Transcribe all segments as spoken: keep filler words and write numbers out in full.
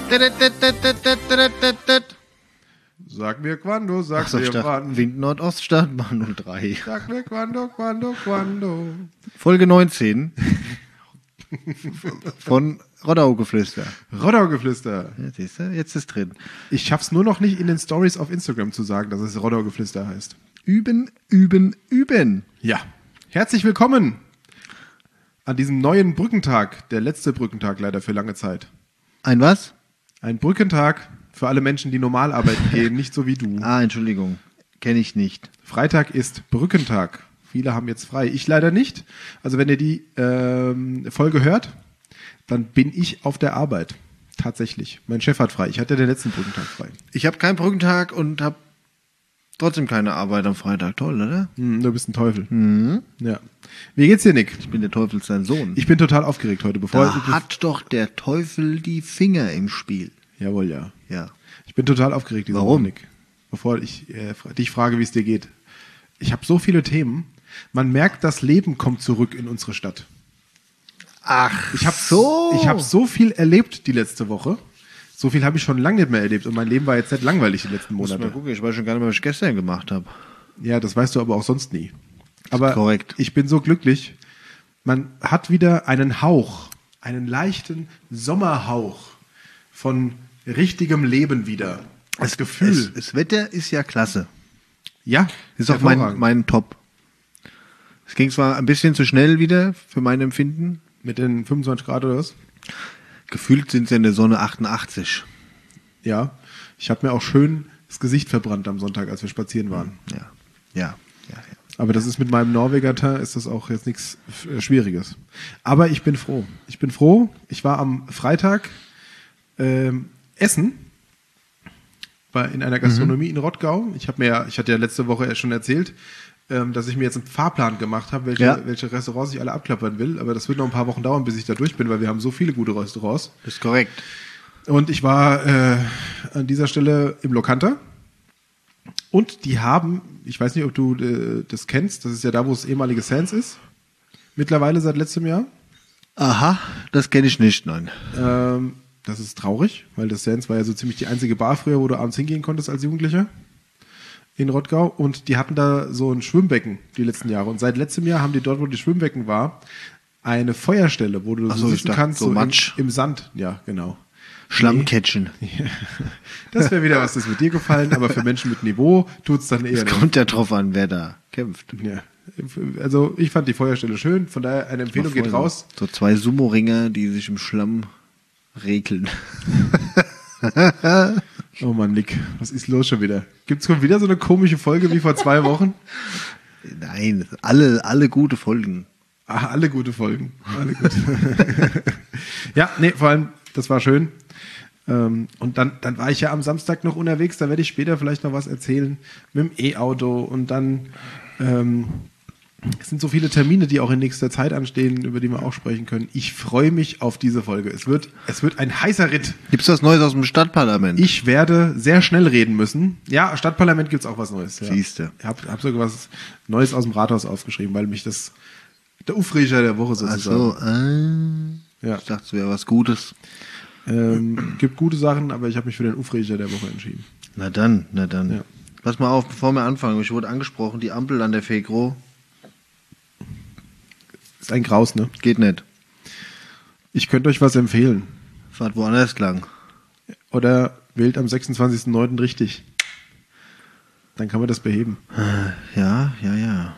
Sag mir Quando, sag Ach so, mir Stadt, wann. Wind Nordost, Startbahn null drei. Sag mir Quando, Quando, Quando. Folge neunzehn von Roddaugeflüster. Roddaugeflüster. Ja, siehst du, jetzt ist drin. Ich schaff's nur noch nicht in den Stories auf Instagram zu sagen, dass es Roddaugeflüster heißt. Üben, üben, üben. Ja. Herzlich willkommen an diesem neuen Brückentag. Der letzte Brückentag leider für lange Zeit. Ein was? Ein Brückentag für alle Menschen, die normal arbeiten gehen, nicht so wie du. Ah, Entschuldigung. Kenne ich nicht. Freitag ist Brückentag. Viele haben jetzt frei. Ich leider nicht. Also wenn ihr die ähm, Folge hört, dann bin ich auf der Arbeit. Tatsächlich. Mein Chef hat frei. Ich hatte den letzten Brückentag frei. Ich habe keinen Brückentag und habe trotzdem keine Arbeit am Freitag. Toll, oder? Hm, du bist ein Teufel. Mhm. Ja. Wie geht's dir, Nick? Ich bin der Teufel sein Sohn. Ich bin total aufgeregt heute. Bevor Da ich, hat doch der Teufel die Finger im Spiel. Jawohl, ja. Ja. Ich bin total aufgeregt. Diese Warum? Woche, Nick. Bevor ich äh, dich frage, wie es dir geht. Ich habe so viele Themen. Man merkt, das Leben kommt zurück in unsere Stadt. Ach, Ich habe so. ich hab so viel erlebt die letzte Woche. So viel habe ich schon lange nicht mehr erlebt. Und mein Leben war jetzt nicht langweilig die letzten Muss mal Monate. gucken, ich weiß schon gar nicht mehr, was ich gestern gemacht habe. Ja, das weißt du aber auch sonst nie. Aber korrekt. Ich bin so glücklich. Man hat wieder einen Hauch, einen leichten Sommerhauch von richtigem Leben wieder. Das Gefühl. Es, das Wetter ist ja klasse. Ja, Ist auch mein, hervorragend. mein Top. Es ging zwar ein bisschen zu schnell wieder für mein Empfinden. Mit den fünfundzwanzig Grad oder was? Gefühlt sind es ja in der Sonne achtundachtzig. Ja. Ich habe mir auch schön das Gesicht verbrannt am Sonntag, als wir spazieren waren. Ja, ja, ja, ja. Aber das ist mit meinem Norweger-Teint ist das auch jetzt nichts äh, Schwieriges. Aber ich bin froh. Ich bin froh. Ich war am Freitag ähm, essen war in einer Gastronomie mhm. in Rottgau. Ich habe mir, ja, ich hatte ja letzte Woche schon erzählt, ähm, dass ich mir jetzt einen Fahrplan gemacht habe, welche, Ja. welche Restaurants ich alle abklappern will. Aber das wird noch ein paar Wochen dauern, bis ich da durch bin, weil wir haben so viele gute Restaurants. Das ist korrekt. Und ich war äh, an dieser Stelle im Lokanta. Und die haben, ich weiß nicht, ob du äh, das kennst, das ist ja da, wo das ehemalige Sands ist. Mittlerweile seit letztem Jahr. Aha, das kenne ich nicht, nein. Ähm, das ist traurig, weil das Sands war ja so ziemlich die einzige Bar früher, wo du abends hingehen konntest als Jugendlicher in Rottgau. Und die hatten da so ein Schwimmbecken die letzten Jahre. Und seit letztem Jahr haben die dort, wo die Schwimmbecken war, eine Feuerstelle, wo du Ach so so, ich sitzen dachte, kannst, so so im, Matsch. im Sand. Ja, genau. Schlammcatchen. Das wäre wieder was, das mit dir gefallen, aber für Menschen mit Niveau tut's dann eher Es nicht. kommt ja drauf an, wer da kämpft. Ja. Also ich fand die Feuerstelle schön, von daher eine Empfehlung geht raus. So zwei Sumo-Ringer, die sich im Schlamm regeln. Oh Mann, Nick, was ist los schon wieder? Gibt's schon wieder so eine komische Folge wie vor zwei Wochen? Nein, alle, alle gute Folgen. Ah, alle gute Folgen. Alle gut. Ja, nee, vor allem, das war schön. Ähm, und dann, dann war ich ja am Samstag noch unterwegs, da werde ich später vielleicht noch was erzählen mit dem E-Auto und dann ähm, es sind so viele Termine, die auch in nächster Zeit anstehen, über die wir auch sprechen können. Ich freue mich auf diese Folge. Es wird, es wird ein heißer Ritt. Gibt's was Neues aus dem Stadtparlament? Ich werde sehr schnell reden müssen. Ja, Stadtparlament gibt's auch was Neues. Ja. Siehste. Ich habe hab sogar was Neues aus dem Rathaus aufgeschrieben, weil mich das der Aufreger der Woche Ach sozusagen. so, äh, Ja. ich dachte, es wäre was Gutes. Ähm, gibt gute Sachen, aber ich habe mich für den Aufreger der Woche entschieden. Na dann, na dann. Ja. Pass mal auf, bevor wir anfangen. Ich wurde angesprochen, die Ampel an der Fegro Ist ein Graus, ne? geht nicht. Ich könnte euch was empfehlen. Fahrt woanders lang. Oder wählt am sechsundzwanzigsten neunten richtig. Dann kann man das beheben. Ja, ja, ja.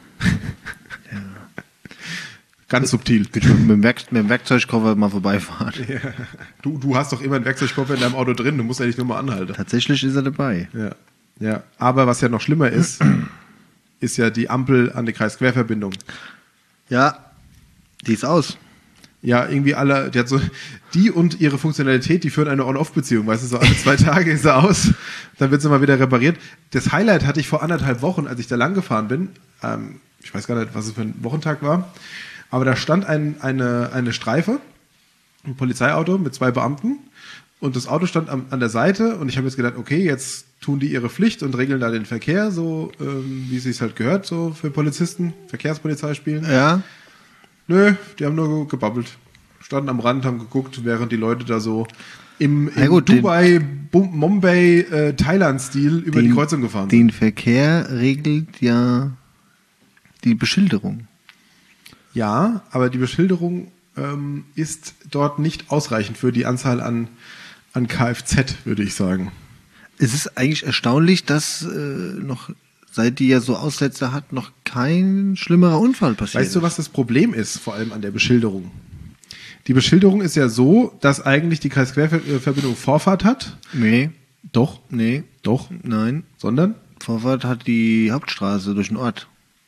Ganz subtil. Mit dem, Werk, mit dem Werkzeugkoffer mal vorbeifahren. Ja. Du, du hast doch immer einen Werkzeugkoffer in deinem Auto drin. Du musst ja nicht nur mal anhalten. Tatsächlich ist er dabei. Ja. Ja. Aber was ja noch schlimmer ist, ist ja die Ampel an der Kreisquerverbindung. Ja, die ist aus. Ja, irgendwie alle, die hat so, die und ihre Funktionalität, die führen eine On-Off-Beziehung, weißt du, so alle zwei Tage ist sie aus, dann wird sie mal wieder repariert. Das Highlight hatte ich vor anderthalb Wochen, als ich da lang gefahren bin, ähm, ich weiß gar nicht, was es für ein Wochentag war, aber da stand ein, eine, eine Streife, ein Polizeiauto mit zwei Beamten und das Auto stand am, an der Seite und ich habe jetzt gedacht, okay, jetzt tun die ihre Pflicht und regeln da den Verkehr, so ähm, wie es sich halt gehört, so für Polizisten, Verkehrspolizei spielen. Ja. Nö, die haben nur gebabbelt. standen am Rand, haben geguckt, während die Leute da so im, im Na gut, Dubai, Bum- Mumbai, äh, Thailand-Stil über die Kreuzung gefahren sind. Den Verkehr regelt ja die Beschilderung. Ja, aber die Beschilderung ähm, ist dort nicht ausreichend für die Anzahl an, an Kfz, würde ich sagen. Es ist eigentlich erstaunlich, dass äh, noch, seit die ja so Aussätze hat, noch kein schlimmerer Unfall passiert Weißt du, was das Problem ist, vor allem an der Beschilderung? Die Beschilderung ist ja so, dass eigentlich die Kreisquerverbindung Vorfahrt hat. Nee, Doch, nee, doch, nein. sondern? Vorfahrt hat die Hauptstraße durch den Ort.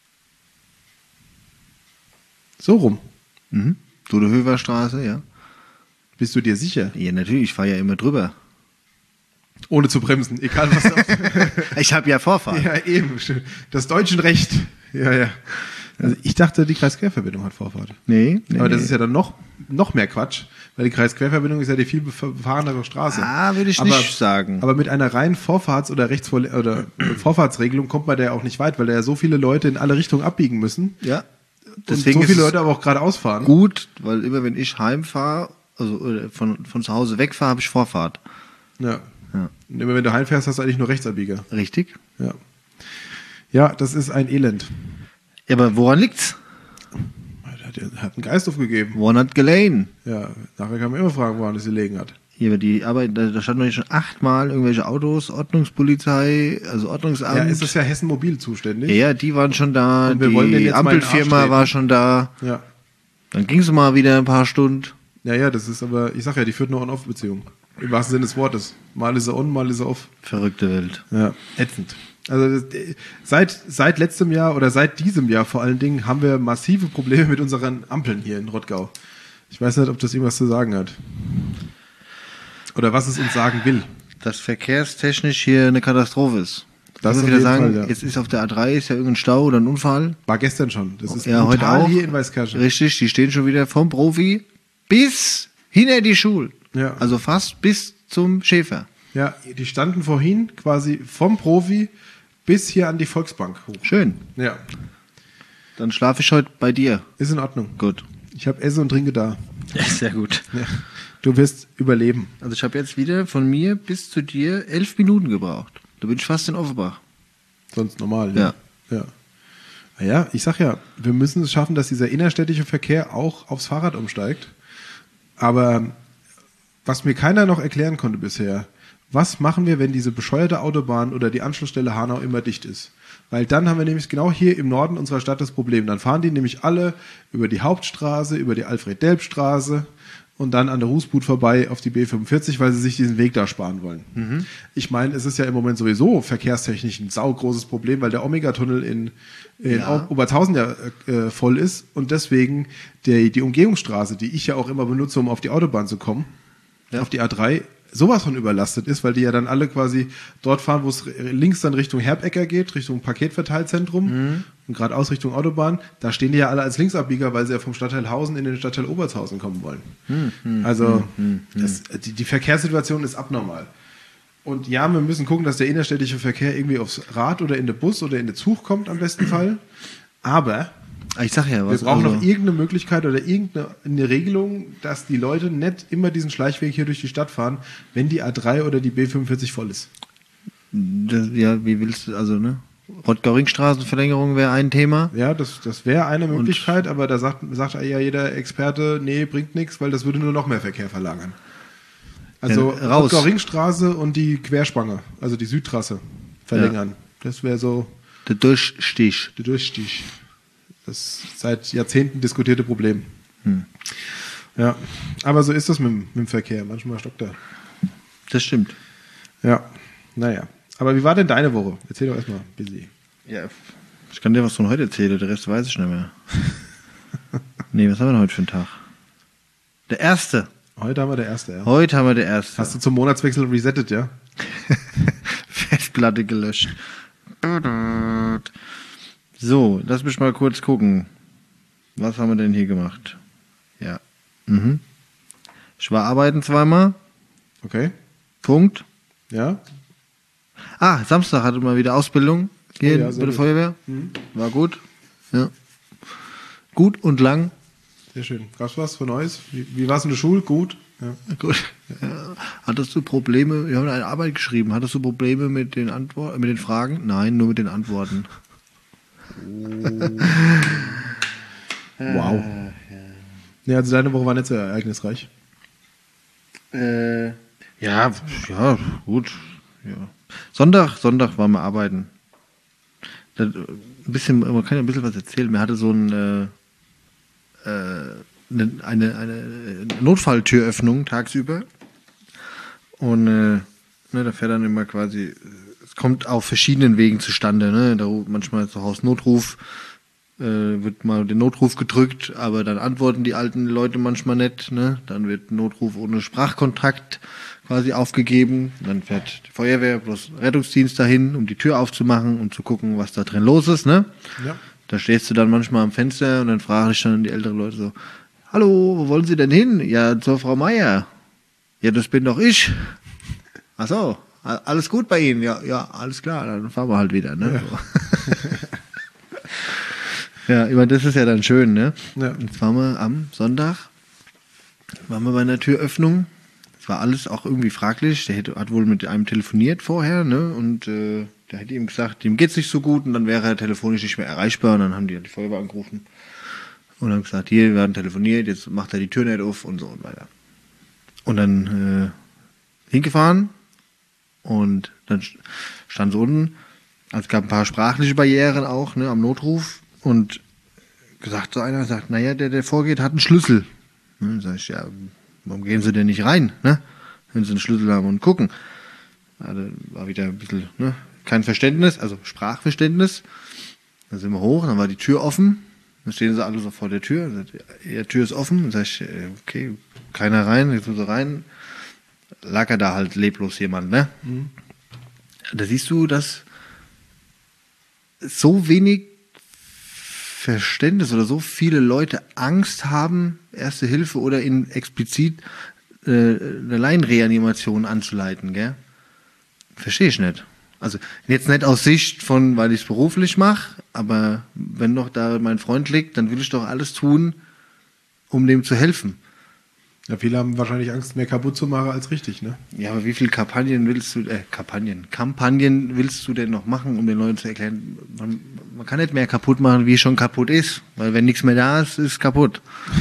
So rum. Mhm. Dudehöver-Straße, ja. Bist du dir sicher? Ja, natürlich, ich fahre ja immer drüber. Ohne zu bremsen, egal was da Ich habe ja Vorfahrt. Ja, eben. schön. Das deutsche Recht. Ja, ja. Also ich dachte, die Kreisquerverbindung hat Vorfahrt. Nee, nee, Aber das nee. ist ja dann noch, noch mehr Quatsch, weil die Kreisquerverbindung ist ja die viel befahrenere Straße. Ah, würde ich aber, nicht sagen. Aber mit einer reinen Vorfahrts- oder Rechtsvor- oder Vorfahrtsregelung kommt man da ja auch nicht weit, weil da ja so viele Leute in alle Richtungen abbiegen müssen. Ja. Deswegen und so viele Leute aber auch geradeaus fahren. Gut, weil immer wenn ich heimfahre, also oder von, von zu Hause wegfahre, habe ich Vorfahrt. Ja. Ja. Und immer wenn du heimfährst, hast du eigentlich nur Rechtsabbieger. Richtig? Ja. Ja, das ist ein Elend. Ja, aber woran liegt's? Der hat, hat einen Geist aufgegeben. Woran hat gelegen? Ja, nachher kann man immer fragen, woran es gelegen hat. Hier, aber die Arbeit, da, da standen doch schon achtmal irgendwelche Autos, Ordnungspolizei, also Ordnungsamt. Ja, ist das ja Hessen Mobil zuständig. Ja, die waren schon da, Und wir wollen denen die jetzt mal in den Ampelfirma Arsch war treten. schon da. Ja. Dann ging es mal wieder ein paar Stunden. Ja, ja, das ist aber, ich sag ja, die führt nur On-Off-Beziehung. Im wahrsten Sinne des Wortes. Mal ist er on, mal ist er off. Verrückte Welt. Ja, ätzend. Also das, seit, seit letztem Jahr oder seit diesem Jahr vor allen Dingen haben wir massive Probleme mit unseren Ampeln hier in Rottgau. Ich weiß nicht, ob das irgendwas zu sagen hat. Oder was es uns sagen will. Dass verkehrstechnisch hier eine Katastrophe ist. Das muss auf ich wieder jeden sagen, Fall, ja. jetzt ist auf der A drei ist ja irgendein Stau oder ein Unfall. War gestern schon. Das ist Ja, heute brutal auch. hier in Weißkirchen. Richtig, die stehen schon wieder vom Profi bis hinter die Schule. Ja. Also fast bis zum Schäfer. Ja, die standen vorhin quasi vom Profi bis hier an die Volksbank hoch. Schön. Ja, Dann schlafe ich heute bei dir. ist in Ordnung. Gut. Ich habe Esse und Trinke da. Sehr gut. Ja. Du wirst überleben. Also ich habe jetzt wieder von mir bis zu dir elf Minuten gebraucht. Da bin ich fast in Offenbach. Sonst normal. Ja. Ja. Naja, ich sag ja, wir müssen es schaffen, dass dieser innerstädtische Verkehr auch aufs Fahrrad umsteigt. Aber was mir keiner noch erklären konnte bisher, was machen wir, wenn diese bescheuerte Autobahn oder die Anschlussstelle Hanau immer dicht ist? Weil dann haben wir nämlich genau hier im Norden unserer Stadt das Problem. Dann fahren die nämlich alle über die Hauptstraße, über die Alfred-Delp-Straße und dann an der Rußbudt vorbei auf die B fünfundvierzig, weil sie sich diesen Weg da sparen wollen. Mhm. Ich meine, es ist ja im Moment sowieso verkehrstechnisch ein saugroßes Problem, weil der Omega-Tunnel in, in Ja. Obertshausen ja äh, voll ist und deswegen der, die Umgehungsstraße, die ich ja auch immer benutze, um auf die Autobahn zu kommen, Ja. auf die A drei, sowas von überlastet ist, weil die ja dann alle quasi dort fahren, wo es links dann Richtung Herbecker geht, Richtung Paketverteilzentrum Mhm. und geradeaus Richtung Autobahn, da stehen die ja alle als Linksabbieger, weil sie ja vom Stadtteil Hausen in den Stadtteil Obertshausen kommen wollen. Mhm. Also Mhm. das, die, die Verkehrssituation ist abnormal. Und ja, wir müssen gucken, dass der innerstädtische Verkehr irgendwie aufs Rad oder in den Bus oder in den Zug kommt am besten Fall. Aber Ich sag ja wir was. brauchen also, noch irgendeine Möglichkeit oder irgendeine eine Regelung, dass die Leute nicht immer diesen Schleichweg hier durch die Stadt fahren, wenn die A drei oder die B fünfundvierzig voll ist. das, ja, wie willst du, also, ne? Rottgau-Ringstraßenverlängerung wäre ein Thema. Ja, das, das wäre eine Möglichkeit, aber da sagt, sagt ja jeder Experte, nee, bringt nichts, weil das würde nur noch mehr Verkehr verlagern. Also Ja, raus. Rottgau-Ringstraße und die Querspange, also die Südtrasse, verlängern. Das wäre so Der Durchstich. der Durchstich. Das seit Jahrzehnten diskutierte Problem. Hm. Ja, aber so ist das mit, dem- mit dem Verkehr. Manchmal stockt er. Das stimmt. Ja, naja. Aber wie war denn deine Woche? Erzähl doch erstmal, busy. Ja. Ich kann dir was von heute erzählen, der Rest weiß ich nicht mehr. Nee, was haben wir denn heute für einen Tag? Der erste. Heute haben wir der erste, ja. Heute haben wir der erste. Hast du zum Monatswechsel resettet, ja? Festplatte gelöscht. So, lass mich mal kurz gucken. Was haben wir denn hier gemacht? Ja. Mhm. Ich war arbeiten zweimal. Okay. Punkt. Ja. Ah, Samstag hatte mal wieder Ausbildung hier Oh ja, bei sehr der gut. Feuerwehr. Mhm. War gut. Ja. Gut und lang. Sehr schön. Gab's was für Neues? Wie, wie war es in der Schule? Gut. Ja. Gut. Ja. Hattest du Probleme? Wir haben eine Arbeit geschrieben. Hattest du Probleme mit den Antworten, mit den Fragen? Nein, nur mit den Antworten. Wow. Ja, also deine Woche war nicht so ereignisreich. Äh, ja, ja, gut. Ja. Sonntag, Sonntag waren wir arbeiten. Das, ein bisschen, man kann ja ein bisschen was erzählen. Mir hatte so ein äh, äh, eine, eine, eine Notfalltüröffnung tagsüber. Und äh, ne, da fährt dann immer quasi, es kommt auf verschiedenen Wegen zustande. Ne? Da manchmal zu Hause Notruf, äh, wird mal den Notruf gedrückt, aber dann antworten die alten Leute manchmal nicht. Ne? Dann wird Notruf ohne Sprachkontakt quasi aufgegeben. Dann fährt die Feuerwehr plus Rettungsdienst dahin, um die Tür aufzumachen und zu gucken, was da drin los ist. Ne? Ja. Da stehst du dann manchmal am Fenster und dann frage ich dann die älteren Leute so, hallo, wo wollen Sie denn hin? Ja, zur Frau Meier. Ja, das bin doch ich. Ach so, alles gut bei Ihnen? Ja, ja, alles klar, dann fahren wir halt wieder. Ne? Ja, ja, ich meine, das ist ja dann schön. Ne? Ja. Jetzt waren wir am Sonntag, waren wir bei einer Türöffnung. Es war alles auch irgendwie fraglich. Der hätte, hat wohl mit einem telefoniert vorher, ne? Und äh, der hätte ihm gesagt, ihm geht's nicht so gut und dann wäre er telefonisch nicht mehr erreichbar und dann haben die die Feuerwehr angerufen und haben gesagt, hier, wir werden telefoniert, jetzt macht er die Tür nicht auf und so und weiter. Und dann äh, hingefahren und dann stand so unten, also es gab ein paar sprachliche Barrieren auch, ne, am Notruf und gesagt so einer, sagt, naja, der, der vorgeht, hat einen Schlüssel. Ne, sag ich, ja, warum gehen Sie denn nicht rein, ne, wenn Sie einen Schlüssel haben und gucken? Ja, da war wieder ein bisschen, ne, kein Verständnis, also Sprachverständnis. Dann sind wir hoch, dann war die Tür offen. Dann stehen sie alle so vor der Tür. Die Tür ist offen. Dann sag ich, okay, keiner rein, jetzt muss er rein. Lag er da halt leblos jemand, ne? Mhm. Da siehst du, dass so wenig Verständnis oder so viele Leute Angst haben, Erste Hilfe oder in explizit äh, eine Laienreanimation anzuleiten, gell? Verstehe ich nicht. Also jetzt nicht aus Sicht von, weil ich es beruflich mache, aber wenn doch da mein Freund liegt, dann will ich doch alles tun, um dem zu helfen. Ja, viele haben wahrscheinlich Angst, mehr kaputt zu machen als richtig, ne? Ja, aber wie viele Kampagnen willst du, äh, Kampagnen, Kampagnen willst du denn noch machen, um den Leuten zu erklären, man, man kann nicht mehr kaputt machen, wie schon kaputt ist, weil wenn nichts mehr da ist, ist kaputt.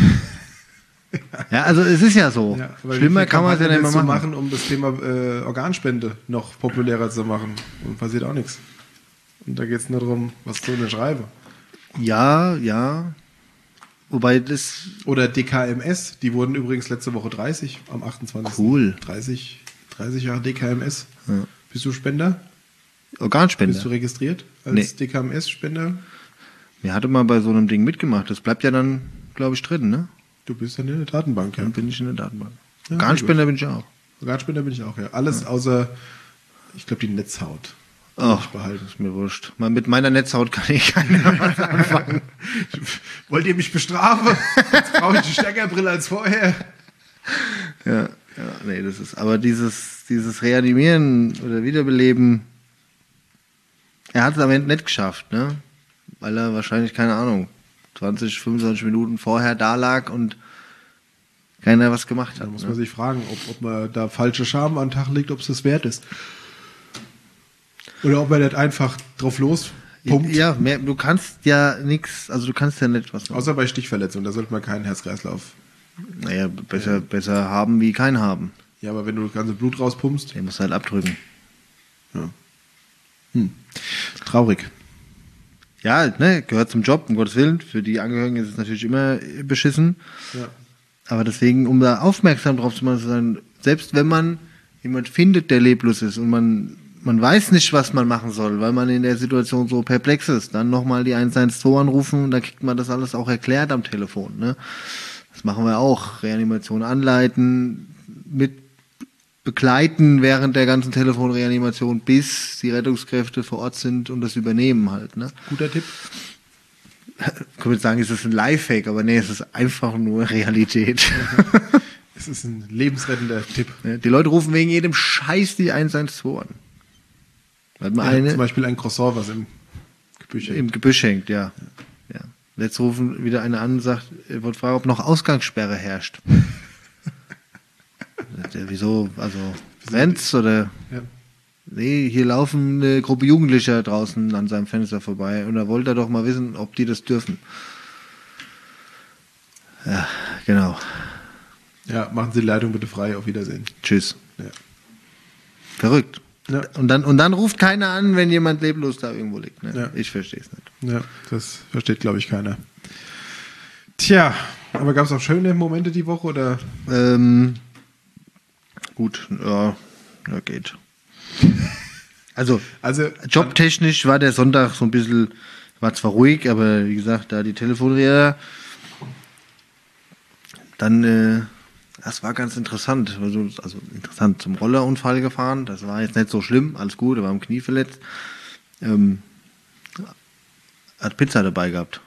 Ja, also es ist ja so. Ja, schlimmer kann man es ja nicht mehr machen. machen, um das Thema äh, Organspende noch populärer zu machen. Und passiert auch nichts. Und da geht es nur darum, was du denn schreibe. Ja, ja. Wobei das... Oder D K M S, die wurden übrigens letzte Woche dreißig, am achtundzwanzigsten Cool. dreißig, dreißig Jahre D K M S. Ja. Bist du Spender? Organspender. Bist du registriert als nee. D K M S-Spender? Mir hatte mal bei so einem Ding mitgemacht. Das bleibt ja dann, glaube ich, drin, ne? Du bist dann in der Datenbank, ja. Dann bin ich in der Datenbank. Ja, Organspender bin ich auch. Organspender bin ich auch, ja. Alles ja. außer, ich glaube, die Netzhaut. Ach, behalten. Ist mir wurscht. Mal mit meiner Netzhaut kann ich keiner was anfangen. Wollt ihr mich bestrafen? Jetzt brauche ich die Steckerbrille als vorher. Ja, ja, nee, das ist, aber dieses, dieses Reanimieren oder Wiederbeleben, er hat es am Ende nicht geschafft, ne? Weil er wahrscheinlich, keine Ahnung, zwanzig, fünfundzwanzig Minuten vorher da lag und keiner was gemacht hat. Da muss man ne? sich fragen, ob, ob man da falsche Scham an den Tag legt, ob es das wert ist. Oder ob man nicht einfach drauf los pumpt. Ja, mehr, du kannst ja nichts, also du kannst ja nicht was machen. Außer bei Stichverletzungen, da sollte man keinen Herz-Kreislauf. Naja, besser, ja. besser haben wie kein haben. Ja, aber wenn du das ganze Blut rauspumpst. Den musst du halt abdrücken. Ja. Hm. Traurig. Ja, ne, gehört zum Job, um Gottes Willen. Für die Angehörigen ist es natürlich immer beschissen. Ja. Aber deswegen, um da aufmerksam drauf zu machen, zu sein, selbst wenn man jemand findet, der leblos ist und man, man weiß nicht, was man machen soll, weil man in der Situation so perplex ist, dann nochmal die eins eins zwei anrufen und dann kriegt man das alles auch erklärt am Telefon. Ne? Das machen wir auch. Reanimation anleiten, mit begleiten während der ganzen Telefonreanimation, bis die Rettungskräfte vor Ort sind und das übernehmen halt. Ne? Guter Tipp. Ich könnte sagen, es ist ein Lifehack, aber nee, es ist einfach nur Realität. Es ist ein lebensrettender Tipp. Die Leute rufen wegen jedem Scheiß die eins eins zwei an. Weil man ja, eine zum Beispiel ein Croissant, was im Gebüsch hängt. Im Gebüsch hängt, ja. ja. Jetzt rufen wieder einer an und sagt, er wollte fragen, ob noch Ausgangssperre herrscht. Der, wieso? Also Renz oder? Ja. Nee, hier laufen eine Gruppe Jugendlicher draußen an seinem Fenster vorbei und da wollte er doch mal wissen, ob die das dürfen. Ja, genau. Ja, machen Sie die Leitung bitte frei. Auf Wiedersehen. Tschüss. Ja. Verrückt. Ja. Und dann, und dann ruft keiner an, wenn jemand leblos da irgendwo liegt. Ne? Ja. Ich verstehe es nicht. Ja, das versteht, glaube ich, keiner. Tja, aber gab es auch schöne Momente die Woche, oder? Ähm, gut, ja, ja, geht. Also, Also, jobtechnisch war der Sonntag so ein bisschen, war zwar ruhig, aber wie gesagt, da die Telefonräder, dann, äh, das war ganz interessant. Also, also interessant, zum Rollerunfall gefahren, das war jetzt nicht so schlimm, alles gut, er war am Knie verletzt. Ähm, hat Pizza dabei gehabt.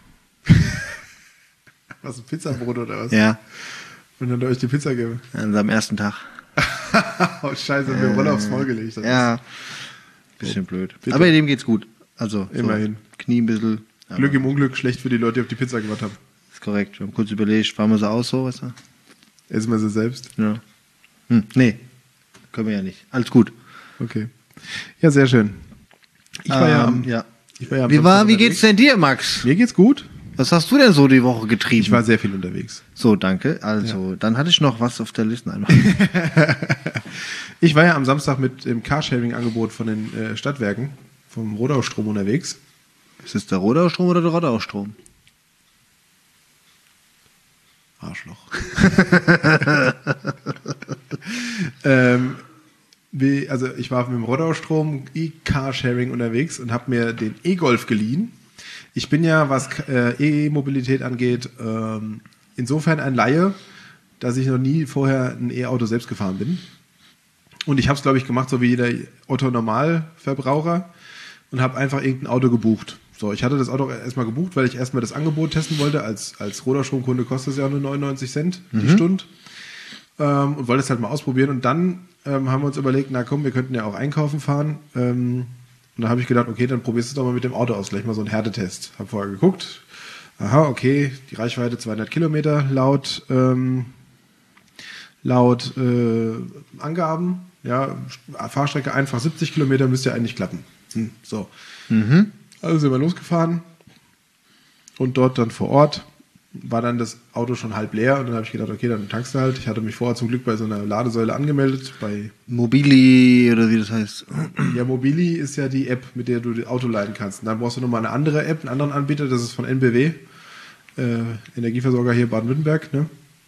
Was, ein Pizzabrot oder was? Ja, Und dann hat er euch die Pizza gegeben. an seinem ersten Tag. Oh, scheiße, mir äh, Rolle aufs Maul gelegt. Das Ja, bisschen blöd. Bitte. Aber dem geht's gut. Also, Immerhin. So, Knie ein bisschen. Glück im Unglück, schlecht für die Leute, die auf die Pizza gewartet haben. Ist korrekt. Wir haben kurz überlegt, fahren wir sie aus, so, weißt du? Essen wir sie selbst. Ja. Hm, nee, können wir ja nicht. Alles gut. Okay. Ja, sehr schön. Ich war ja, am, Ähm, ja. ich war ja am Wie, war, Samstag wie unterwegs. geht's denn dir, Max? Mir geht's gut. Was hast du denn so die Woche getrieben? Ich war sehr viel unterwegs. So, danke. Also, dann hatte ich noch was auf der Liste. Einmal. Ich war ja am Samstag mit dem Carsharing-Angebot von den äh, Stadtwerken, vom Rodau-Strom unterwegs. Ist es der Rodau-Strom oder der Rodau-Strom? Arschloch. ähm, wie, also ich war mit dem Rodau-Strom E-Carsharing unterwegs und habe mir den E-Golf geliehen. Ich bin ja, was äh, E-Mobilität angeht, ähm, insofern ein Laie, dass ich noch nie vorher ein E-Auto selbst gefahren bin. Und ich habe es, glaube ich, gemacht, so wie jeder Otto-Normalverbraucher und habe einfach irgendein Auto gebucht. So, ich hatte das Auto erstmal gebucht, weil ich erstmal das Angebot testen wollte. Als, als Rodau-Stromkunde kostet es ja nur neunundneunzig Cent die Mhm. Stunde. Ähm, und wollte es halt mal ausprobieren. Und dann ähm, haben wir uns überlegt, na komm, wir könnten ja auch einkaufen fahren. Ähm, und da habe ich gedacht, okay, dann probierst du es doch mal mit dem Auto aus. Vielleicht mal so einen Härtetest. Habe vorher geguckt. Aha, okay, die Reichweite zweihundert Kilometer laut, ähm, laut äh, Angaben. Ja, Fahrstrecke einfach siebzig Kilometer müsste ja eigentlich klappen. Hm, so. Mhm. Also sind wir losgefahren und dort dann vor Ort war dann das Auto schon halb leer und dann habe ich gedacht, okay, dann tankst du halt. Ich hatte mich vorher zum Glück bei so einer Ladesäule angemeldet. Bei Mobili oder wie das heißt. ja, Mobili ist ja die App, mit der du das Auto laden kannst. Und dann brauchst du nochmal eine andere App, einen anderen Anbieter, das ist von N B W, äh, Energieversorger hier Baden-Württemberg. Ne?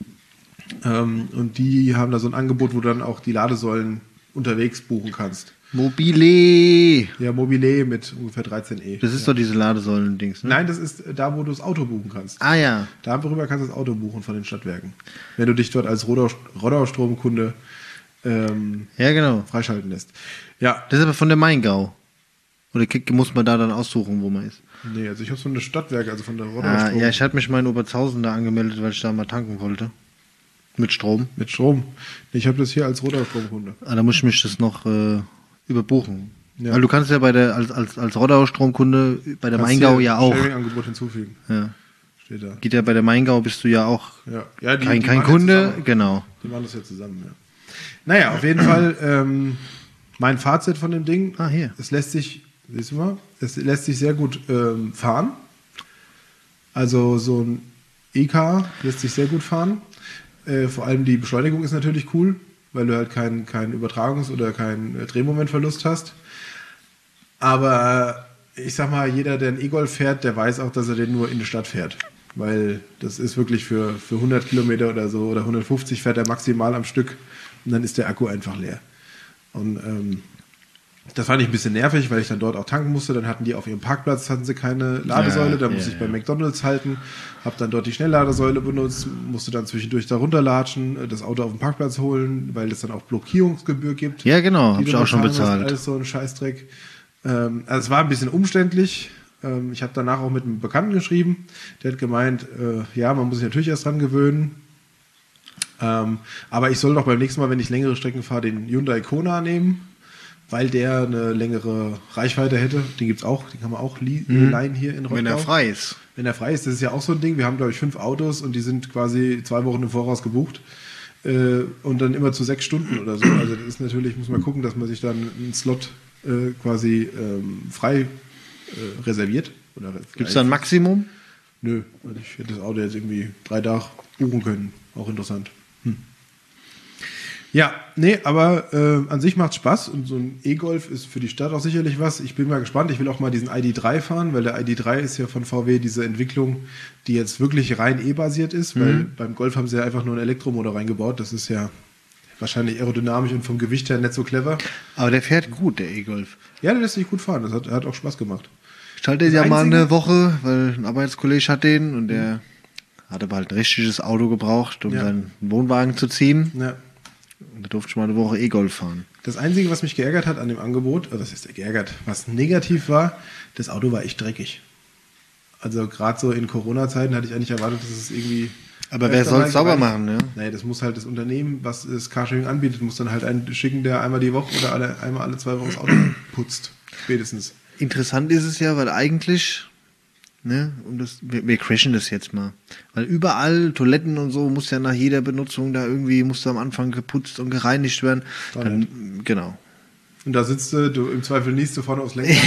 Ähm, und die haben da so ein Angebot, wo du dann auch die Ladesäulen unterwegs buchen kannst. Mobili. Ja, Mobile mit ungefähr dreizehn E. Das ist doch diese Ladesäulen-Dings, ne? Nein, das ist da, wo du das Auto buchen kannst. Ah ja. Darüber kannst du das Auto buchen von den Stadtwerken. Wenn du dich dort als Rodau- Rodau-Stromkunde ähm, Ja, genau. freischalten lässt. Ja, Das ist aber von der Maingau. Oder kick- muss man da dann aussuchen, wo man ist? nee, also ich habe von der Stadtwerke, also von der Ah, Rodau-Strom ja, ich hatte mich mal in Obertshausen da angemeldet, weil ich da mal tanken wollte. Mit Strom. mit Strom. Ich habe das hier als Rodau-Stromkunde. Ah, da muss ich mich das noch äh, überbuchen. Ja. Weil du kannst ja bei der als als als Rodau-Stromkunde bei der Kannst Maingau hier ja auch. Sharing-Angebot hinzufügen. Ja. Steht da. Geht ja bei der Maingau bist du ja auch Ja, ja die, kein, die kein machen ja Kunde, zusammen. genau. Die machen das ja zusammen, ja. Naja, auf jeden Fall ähm, mein Fazit von dem Ding. Ah, hier. Es lässt sich, siehst du mal, es lässt sich sehr gut ähm, fahren. Also so ein E-Car lässt sich sehr gut fahren. Äh, vor allem die Beschleunigung ist natürlich cool, weil du halt keinen kein Übertragungs- oder keinen äh, Drehmomentverlust hast. Aber äh, ich sag mal, jeder, der einen E-Golf fährt, der weiß auch, dass er den nur in die Stadt fährt. Weil das ist wirklich für, für hundert Kilometer oder so oder hundertfünfzig fährt er maximal am Stück und dann ist der Akku einfach leer. Und ähm, das fand ich ein bisschen nervig, weil ich dann dort auch tanken musste. Dann hatten die auf ihrem Parkplatz hatten sie keine Ladesäule. Ja, Da ja, musste ich bei ja. McDonald's halten, habe dann dort die Schnellladesäule benutzt, musste dann zwischendurch da runterlatschen, das Auto auf den Parkplatz holen, weil es dann auch Blockierungsgebühr gibt. Ja, genau, die hab ich du auch schon bezahlen musst. bezahlt. Alles so ein Scheißdreck. Ähm, also es war ein bisschen umständlich. Ähm, ich habe danach auch mit einem Bekannten geschrieben. Der hat gemeint, äh, ja, man muss sich natürlich erst dran gewöhnen. Ähm, aber ich soll doch beim nächsten Mal, wenn ich längere Strecken fahre, den Hyundai Kona nehmen. weil der eine längere Reichweite hätte. Den gibt's auch, den kann man auch li- mhm. leihen hier in Rottgau. Wenn er frei ist. Wenn er frei ist, das ist ja auch so ein Ding. Wir haben, glaube ich, fünf Autos und die sind quasi zwei Wochen im Voraus gebucht. Äh, und dann immer zu sechs Stunden oder so. Also das ist natürlich, muss man gucken, dass man sich dann einen Slot äh, quasi ähm, frei äh, reserviert. Gibt es da ein Maximum? Nö, also ich hätte das Auto jetzt irgendwie drei Tage buchen können. Auch interessant. Hm. Ja, nee, aber äh, an sich macht es Spaß und so ein E-Golf ist für die Stadt auch sicherlich was. Ich bin mal gespannt, ich will auch mal diesen I D drei fahren, weil der I D drei ist ja von V W diese Entwicklung, die jetzt wirklich rein E-basiert ist, weil Mhm. beim Golf haben sie ja einfach nur einen Elektromotor reingebaut. Das ist ja wahrscheinlich aerodynamisch und vom Gewicht her nicht so clever. Aber der fährt gut, der E-Golf. Ja, der lässt sich gut fahren, das hat, hat auch Spaß gemacht. Ich halte den Das ja mal Einzige- eine Woche, weil ein Arbeitskollege hat den und der hat aber halt ein richtiges Auto gebraucht, um Ja. seinen Wohnwagen zu ziehen. Ja. Und da durfte ich mal eine Woche E-Golf fahren. Das Einzige, was mich geärgert hat an dem Angebot, also das ist geärgert, was negativ war, das Auto war echt dreckig. Also gerade so in Corona-Zeiten hatte ich eigentlich erwartet, dass es irgendwie... Aber wer öfter soll mal es sauber gereinigt- machen, ne? Nee, das muss halt das Unternehmen, was das Carsharing anbietet, muss dann halt einen schicken, der einmal die Woche oder alle, einmal alle zwei Wochen das Auto putzt. Spätestens. Interessant ist es ja, weil eigentlich, ne, und das, wir, wir crashen das jetzt mal. Weil überall Toiletten und so muss ja nach jeder Benutzung da irgendwie, muss da am Anfang geputzt und gereinigt werden. Doch Dann, genau. Und da sitzt du, du im Zweifel niest du vorne aufs Lenkrad.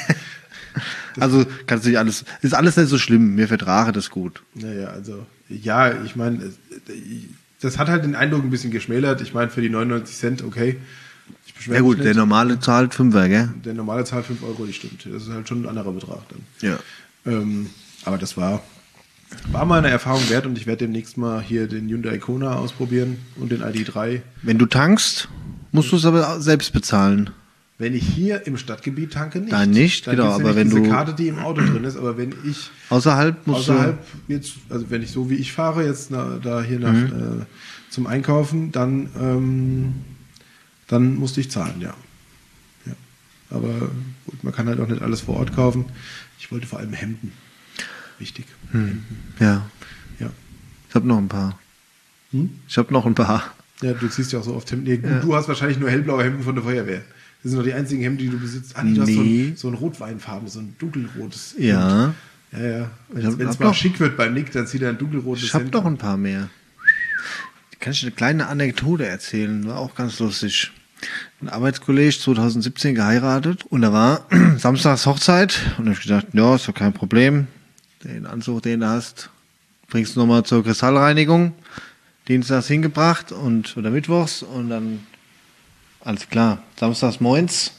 Also kannst du nicht alles, ist alles nicht so schlimm, mir vertrage das gut. Naja, also, ja, ich meine, das hat halt den Eindruck ein bisschen geschmälert. Ich meine, für die neunundneunzig Cent, okay. Ich beschwere Ja gut, mich der nicht. normale zahlt Fünfer, gell? Der normale zahlt fünf Euro, die stimmt. Das ist halt schon ein anderer Betrag dann. Ja. Ähm, aber das war, war mal eine Erfahrung wert und ich werde demnächst mal hier den Hyundai Kona ausprobieren und den I D drei. Wenn du tankst, musst du es aber selbst bezahlen. Wenn ich hier im Stadtgebiet tanke, nicht. Dann nicht, Dann genau, gibt's aber nämlich wenn diese du- Karte, die im Auto drin ist, aber wenn ich Außerhalb musst außerhalb jetzt, also wenn ich so wie ich fahre, jetzt na, da hier nach Mhm. äh, zum Einkaufen, dann, ähm, dann musste ich zahlen, ja. ja. Aber gut, man kann halt auch nicht alles vor Ort kaufen. Ich wollte vor allem Hemden. Wichtig. du, hm, ja, Ja. ich habe noch ein paar. Hm? Ich habe noch ein paar. Ja, du ziehst ja auch so oft Hemden. Nee, gut, Ja. du hast wahrscheinlich nur hellblaue Hemden von der Feuerwehr. Das sind doch die einzigen Hemden, die du besitzt. Ah, nee, du hast so Nee. ein, so ein Rotweinfarben, so ein dunkelrotes. Ja. Hemd. Ja, ja. Ich hab- Wenn es hab mal noch- schick wird beim Nick, dann zieht er ein dunkelrotes Ich habe Hemd noch an. ein paar mehr. Kann ich eine kleine Anekdote erzählen? War auch ganz lustig. Ein Arbeitskollege zwanzig siebzehn geheiratet und da war samstags Hochzeit und da habe ich gedacht, ja, ist doch kein Problem. Den Anzug, den du hast, bringst du nochmal zur Kristallreinigung. Dienstags hingebracht und oder mittwochs und dann alles klar. Samstags moins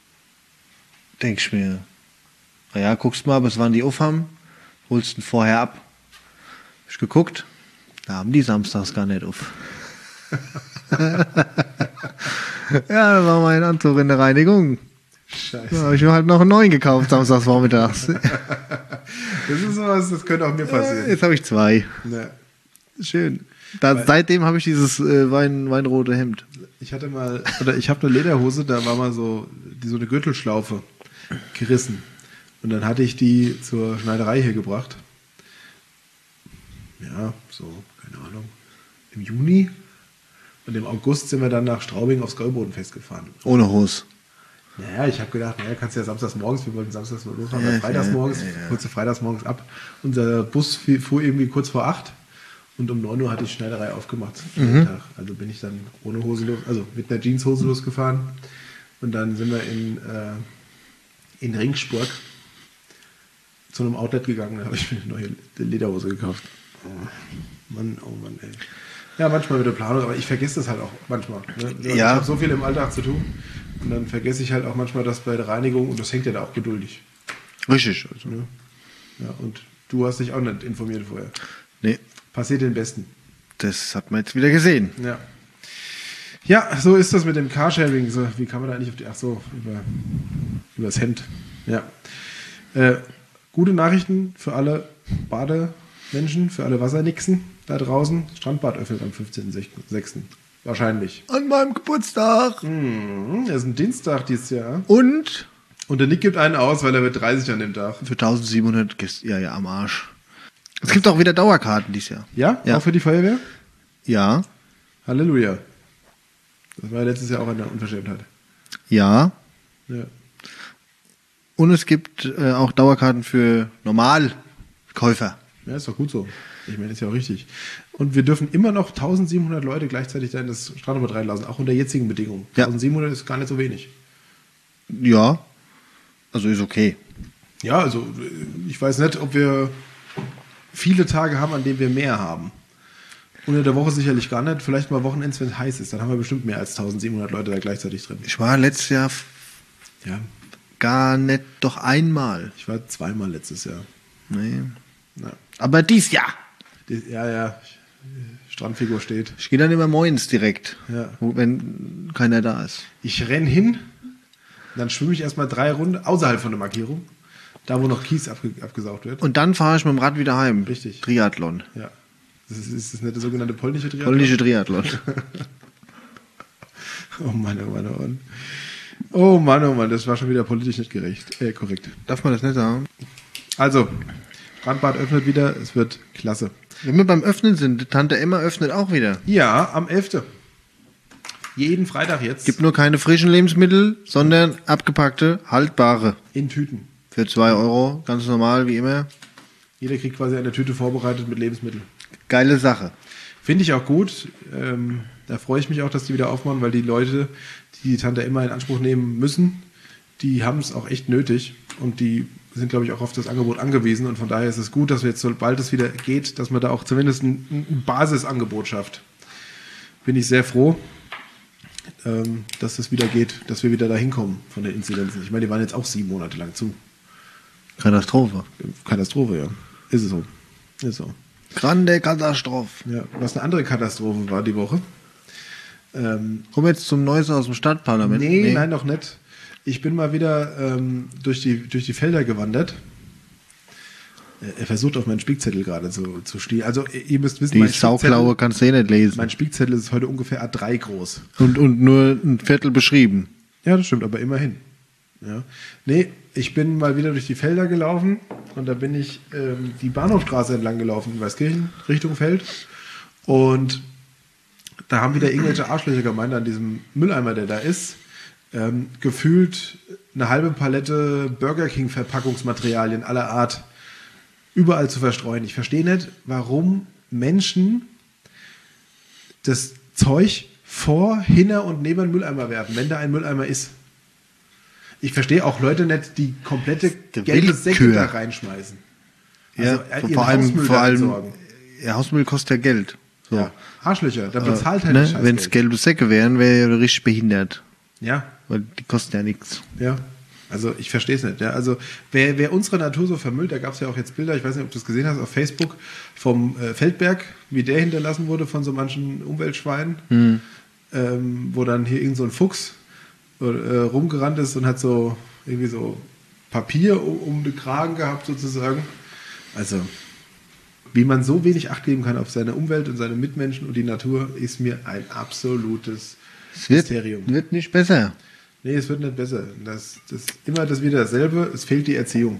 denk ich mir, naja, guckst mal, bis wann die aufhaben, holst ihn vorher ab. Hab ich geguckt, da haben die samstags gar nicht auf. Ja, da war mein Anzug in der Reinigung. Scheiße. Da habe ich mir halt noch einen neuen gekauft, samstags vormittags. Das ist sowas, das könnte auch mir passieren. Jetzt habe ich zwei. Ja. Schön. Da, Weil- seitdem habe ich dieses äh, Wein, weinrote Hemd. Ich hatte mal, oder ich habe eine Lederhose, da war mal so, die, so eine Gürtelschlaufe gerissen. Und dann hatte ich die zur Schneiderei hier gebracht. Ja, so, keine Ahnung, im Juni. Und im August sind wir dann nach Straubing aufs Gäubodenfest gefahren. Ohne Hose. Naja, ich habe gedacht, naja, kannst du ja samstags morgens, wir wollten samstags mal losfahren, Ja, dann freitags ja, morgens, ja, ja. kurze freitags morgens ab. Unser Bus fuhr fuhr irgendwie kurz vor acht und um neun Uhr hatte ich Schneiderei aufgemacht. Mhm. Jeden Tag. Also bin ich dann ohne Hose los, also mit einer Jeanshose losgefahren. Und dann sind wir in, äh, in Ringsburg zu einem Outlet gegangen, da habe ich mir eine neue Lederhose gekauft. Oh Mann, oh Mann, ey. Ja, manchmal mit der Planung, aber ich vergesse das halt auch manchmal. Ne? Ich Ja. habe so viel im Alltag zu tun und dann vergesse ich halt auch manchmal das bei der Reinigung und das hängt ja da auch geduldig. Richtig. Also. Ne? Ja, und du hast dich auch nicht informiert vorher. Nee, Passiert den Besten. das hat man jetzt wieder gesehen. Ja. Ja, so ist das mit dem Carsharing. So, wie kann man da eigentlich auf die. Ach so, über, über das Hemd. Ja. Äh, gute Nachrichten für alle Bademenschen, für alle Wassernixen da draußen. Strandbad öffnet am fünfzehnten sechsten Wahrscheinlich. An meinem Geburtstag. Mhm, das ist ein Dienstag dieses Jahr. Und Und der Nick gibt einen aus, weil er wird dreißig an dem Tag. für eintausendsiebenhundert Gäste. Ja, ja, am Arsch. Es gibt auch wieder Dauerkarten dieses Jahr. Ja? Ja. Auch für die Feuerwehr? Ja. Halleluja. Das war ja letztes Jahr auch eine Unverschämtheit. Ja. Ja. Und es gibt äh, auch Dauerkarten für Normalkäufer. Ja, ist doch gut so. Ich meine, ist ja auch richtig. Und wir dürfen immer noch eintausendsiebenhundert Leute gleichzeitig da in das Startnummer reinlassen, auch unter jetzigen Bedingungen. Ja. eintausendsiebenhundert ist gar nicht so wenig. Ja. Also ist okay. Ja, also ich weiß nicht, ob wir viele Tage haben, an denen wir mehr haben. Unter der Woche sicherlich gar nicht. Vielleicht mal Wochenends, wenn es heiß ist. Dann haben wir bestimmt mehr als eintausendsiebenhundert Leute da gleichzeitig drin. Ich war letztes Jahr f- Ja, gar nicht, doch einmal. ich war zweimal letztes Jahr. Nee. Ja, Aber dies Jahr. Die- ja, ja. Strandfigur steht. Ich gehe dann immer morgens direkt, Ja. wo, wenn keiner da ist. Ich renn hin, dann schwimme ich erstmal drei Runden außerhalb von der Markierung. Da, wo noch Kies abge abgesaugt wird. Und dann fahre ich mit dem Rad wieder heim. Richtig. Triathlon. Ja. Das ist, ist das nicht der sogenannte polnische Triathlon? Polnische Triathlon. Oh Mann, oh Mann, oh Mann. Oh Mann, oh Mann, das war schon wieder politisch nicht gerecht. Äh, korrekt. Darf man das nicht sagen? Also, Brandbad öffnet wieder, es wird klasse. Wenn wir beim Öffnen sind, Tante Emma öffnet auch wieder. Ja, am elften Jeden Freitag jetzt. Gibt nur keine frischen Lebensmittel, sondern abgepackte, haltbare. in Tüten. Für zwei Euro, ganz normal, wie immer. Jeder kriegt quasi eine Tüte vorbereitet mit Lebensmitteln. Geile Sache. Finde ich auch gut. Ähm, da freue ich mich auch, dass die wieder aufmachen, weil die Leute, die die Tante Emma in Anspruch nehmen müssen, die haben es auch echt nötig. Und die sind, glaube ich, auch auf das Angebot angewiesen. Und von daher ist es gut, dass wir jetzt, sobald es wieder geht, dass man da auch zumindest ein, ein Basisangebot schafft. Bin ich sehr froh, ähm, dass es wieder geht, dass wir wieder da hinkommen von den Inzidenzen. Ich meine, die waren jetzt auch sieben Monate lang zu. Katastrophe. Katastrophe, ja. Ist es so. Ist so. Grande Katastrophe. Ja. Was eine andere Katastrophe war die Woche. Ähm, Kommen wir jetzt zum Neues aus dem Stadtparlament? nee, nein, noch nicht. Ich bin mal wieder ähm, durch, die, durch die Felder gewandert. Äh, Er versucht auf meinen Spickzettel gerade zu, zu stehen. Also ihr müsst wissen, Die mein Sauklaue Spickzettel, kannst du eh nicht lesen. mein Spickzettel ist heute ungefähr A drei groß. Und, und nur ein Viertel beschrieben. Ja, das stimmt, aber immerhin. Ja. Nee, ich bin mal wieder durch die Felder gelaufen und da bin ich ähm, die Bahnhofstraße entlang gelaufen in Weißkirchen, Richtung Feld. Und da haben wieder irgendwelche Arschlöcher gemeint an diesem Mülleimer, der da ist, ähm, gefühlt eine halbe Palette Burger King Verpackungsmaterialien aller Art überall zu verstreuen. Ich verstehe nicht, warum Menschen das Zeug vor, hinter und neben den Mülleimer werfen, wenn da ein Mülleimer ist. Ich verstehe auch Leute nicht, die komplette Der gelbe Willkür. Säcke da reinschmeißen. Ja, Also, ihren vor allem, Hausmüll vor da allem entsorgen. ja, Hausmüll kostet ja Geld. So. Ja, Arschlöcher, da bezahlt Äh, halt ne? das Scheißgeld. Wenn es gelbe Säcke wären, wäre ja richtig behindert. Ja, Weil die kosten ja nichts. ja. Also ich verstehe es nicht. Ja. Also wer, wer unsere Natur so vermüllt, da gab es ja auch jetzt Bilder, ich weiß nicht, ob du es gesehen hast, auf Facebook vom äh, Feldberg, wie der hinterlassen wurde von so manchen Umweltschweinen, Mhm. ähm, wo dann hier irgend so ein Fuchs äh, rumgerannt ist und hat so irgendwie so Papier um, um den Kragen gehabt sozusagen. Also wie man so wenig Acht geben kann auf seine Umwelt und seine Mitmenschen und die Natur, ist mir ein absolutes Es wird, Mysterium. wird nicht besser. Nee, es wird nicht besser. Das, das immer das wieder dasselbe. Es fehlt die Erziehung.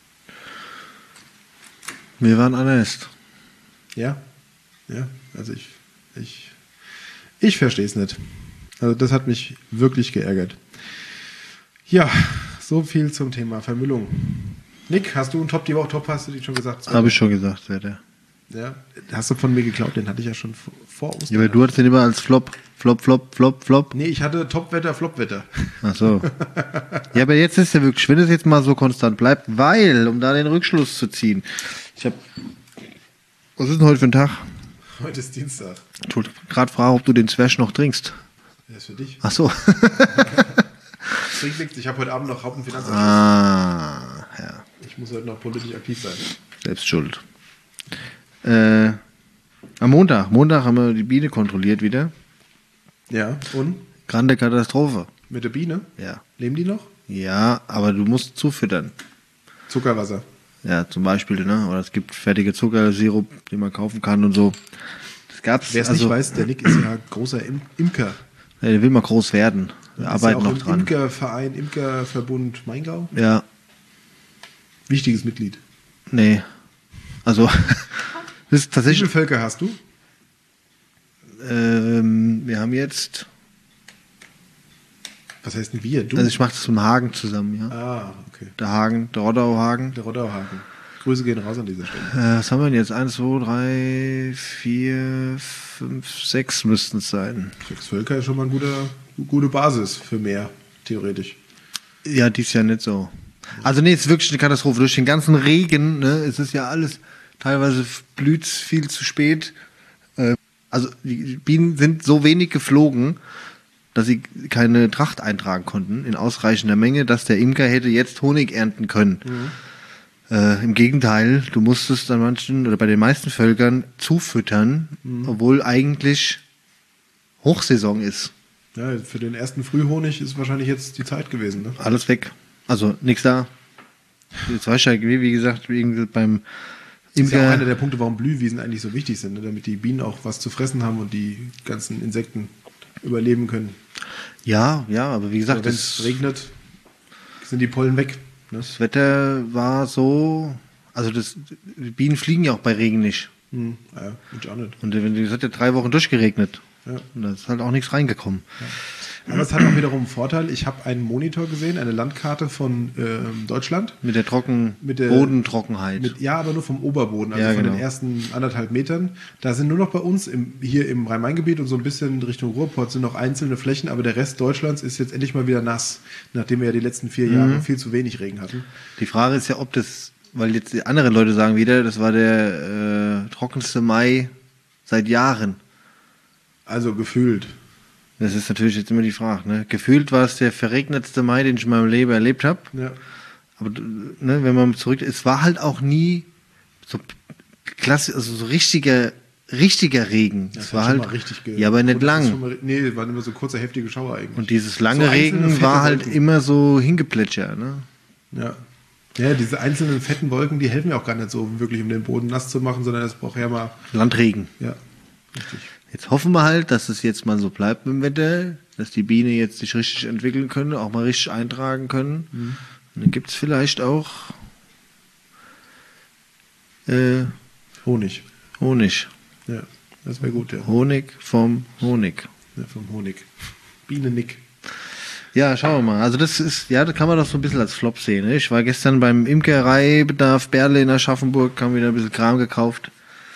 Wir waren anders. Ja, ja. Also ich, ich, ich verstehe es nicht. Also das hat mich wirklich geärgert. Ja, so viel zum Thema Vermüllung. Nick, hast du einen Top die Woche? Top hast du die schon gesagt? Habe ich schon gesagt, Wetter. Ja, hast du von mir geklaut? Den hatte ich ja schon vor- vor Ostern. Ja, aber du hattest den immer als Flop. Flop, Flop, Flop, Flop. Nee, ich hatte Topwetter, Flopwetter. Ach so. Ja, aber jetzt ist ja wirklich, wenn es jetzt mal so konstant bleibt, weil, um da den Rückschluss zu ziehen, ich habe, was ist denn heute für ein Tag? Heute ist Dienstag. Ich wollte gerade fragen, ob du den Zwerg noch trinkst. Der ist für dich. Ach so. Trink nichts. Ich habe heute Abend noch Hauptfinanzausschuss. Ah, ja, Ich muss heute noch politisch aktiv sein. selbst schuld. Äh, am Montag, Montag haben wir die Biene kontrolliert wieder. Ja, und? Grande Katastrophe. Mit der Biene? Ja. Leben die noch? Ja, aber du musst zufüttern. Zuckerwasser. Ja, zum Beispiel, ne? Oder es gibt fertige Zuckersirup, den man kaufen kann und so. Das gab's. Wer es also, nicht weiß, der Nick ist ja großer Im Imker. Ja, der will mal groß werden. Wir Ist arbeiten ja auch noch im dran. Imkerverein, Imkerverbund Maingau. Ja, Wichtiges Mitglied. nee. Also, das ist Wie viele tatsächlich. Völker hast du? Ähm, wir haben jetzt Was heißt denn wir? Du? Also ich mache das mit dem Hagen zusammen, ja. Ah, okay. Der Hagen, der Roddau-Hagen. Der Roddau-Hagen. Grüße gehen raus an dieser Stelle. Äh, was haben wir denn jetzt? Eins, zwei, drei, vier, fünf, sechs müssten es sein. Sechs Völker ist schon mal eine gute, gute Basis für mehr, theoretisch. Ja, dies Jahr nicht so. Also nee, es ist wirklich eine Katastrophe. Durch den ganzen Regen, ne, es ist ja alles, teilweise blüht es viel zu spät. Äh, also die Bienen sind so wenig geflogen, dass sie keine Tracht eintragen konnten in ausreichender Menge, dass der Imker hätte jetzt Honig ernten können. Mhm. Äh, Im Gegenteil, du musstest an manchen oder bei den meisten Völkern zufüttern, mhm. obwohl eigentlich Hochsaison ist. Ja, für den ersten Frühhonig ist wahrscheinlich jetzt die Zeit gewesen. Ne? Alles weg. Also nichts da. Jetzt weißt du ja, wie gesagt, beim Imker. Das ist ja auch einer der Punkte, warum Blühwiesen eigentlich so wichtig sind, ne? Damit die Bienen auch was zu fressen haben und die ganzen Insekten überleben können. Ja, ja, aber wie gesagt, wenn es regnet, sind die Pollen weg. Ne? Das Wetter war so, also das, die Bienen fliegen ja auch bei Regen nicht. Hm, ja, ich auch nicht. Und wenn es hat ja drei Wochen durchgeregnet. Ja. Und da ist halt auch nichts reingekommen. Ja. Aber es hat auch wiederum einen Vorteil. Ich habe einen Monitor gesehen, eine Landkarte von ähm, Deutschland. Mit der Trocken mit der Bodentrockenheit. Mit, ja, aber nur vom Oberboden, also ja, von genau. den ersten anderthalb Metern. Da sind nur noch bei uns im, hier im Rhein-Main-Gebiet und so ein bisschen Richtung Ruhrpott sind noch einzelne Flächen, aber der Rest Deutschlands ist jetzt endlich mal wieder nass, nachdem wir ja die letzten vier Jahre mhm. viel zu wenig Regen hatten. Die Frage ist ja, ob das, weil jetzt die anderen Leute sagen wieder, das war der äh, trockenste Mai seit Jahren. Also gefühlt. Das ist natürlich jetzt immer die Frage. Ne? Gefühlt war es der verregnetste Mai, den ich in meinem Leben erlebt habe. Ja. Aber ne, wenn man zurück, es war halt auch nie so klasse, also so richtiger, richtiger Regen. Das es war halt, richtig ge- ja, aber nicht lang. Mal, nee, waren immer so kurze, heftige Schauer eigentlich. Und dieses lange so Regen war halt Wolken. Immer so hingeplätscher. Ne? Ja. Ja, diese einzelnen fetten Wolken, die helfen ja auch gar nicht so wirklich, um den Boden nass zu machen, sondern es braucht ja mal Landregen. Ja, richtig. Jetzt hoffen wir halt, dass es jetzt mal so bleibt mit dem Wetter, dass die Bienen jetzt sich richtig entwickeln können, auch mal richtig eintragen können. Mhm. Und dann gibt es vielleicht auch äh, Honig. Honig. Ja, das wäre gut, ja. Honig vom Honig. Ja, vom Honig. Bienennick. Ja, schauen wir mal. Also das ist, ja, da kann man doch so ein bisschen als Flop sehen. Ne? Ich war gestern beim Imkereibedarf Berle in Aschaffenburg, haben wieder ein bisschen Kram gekauft.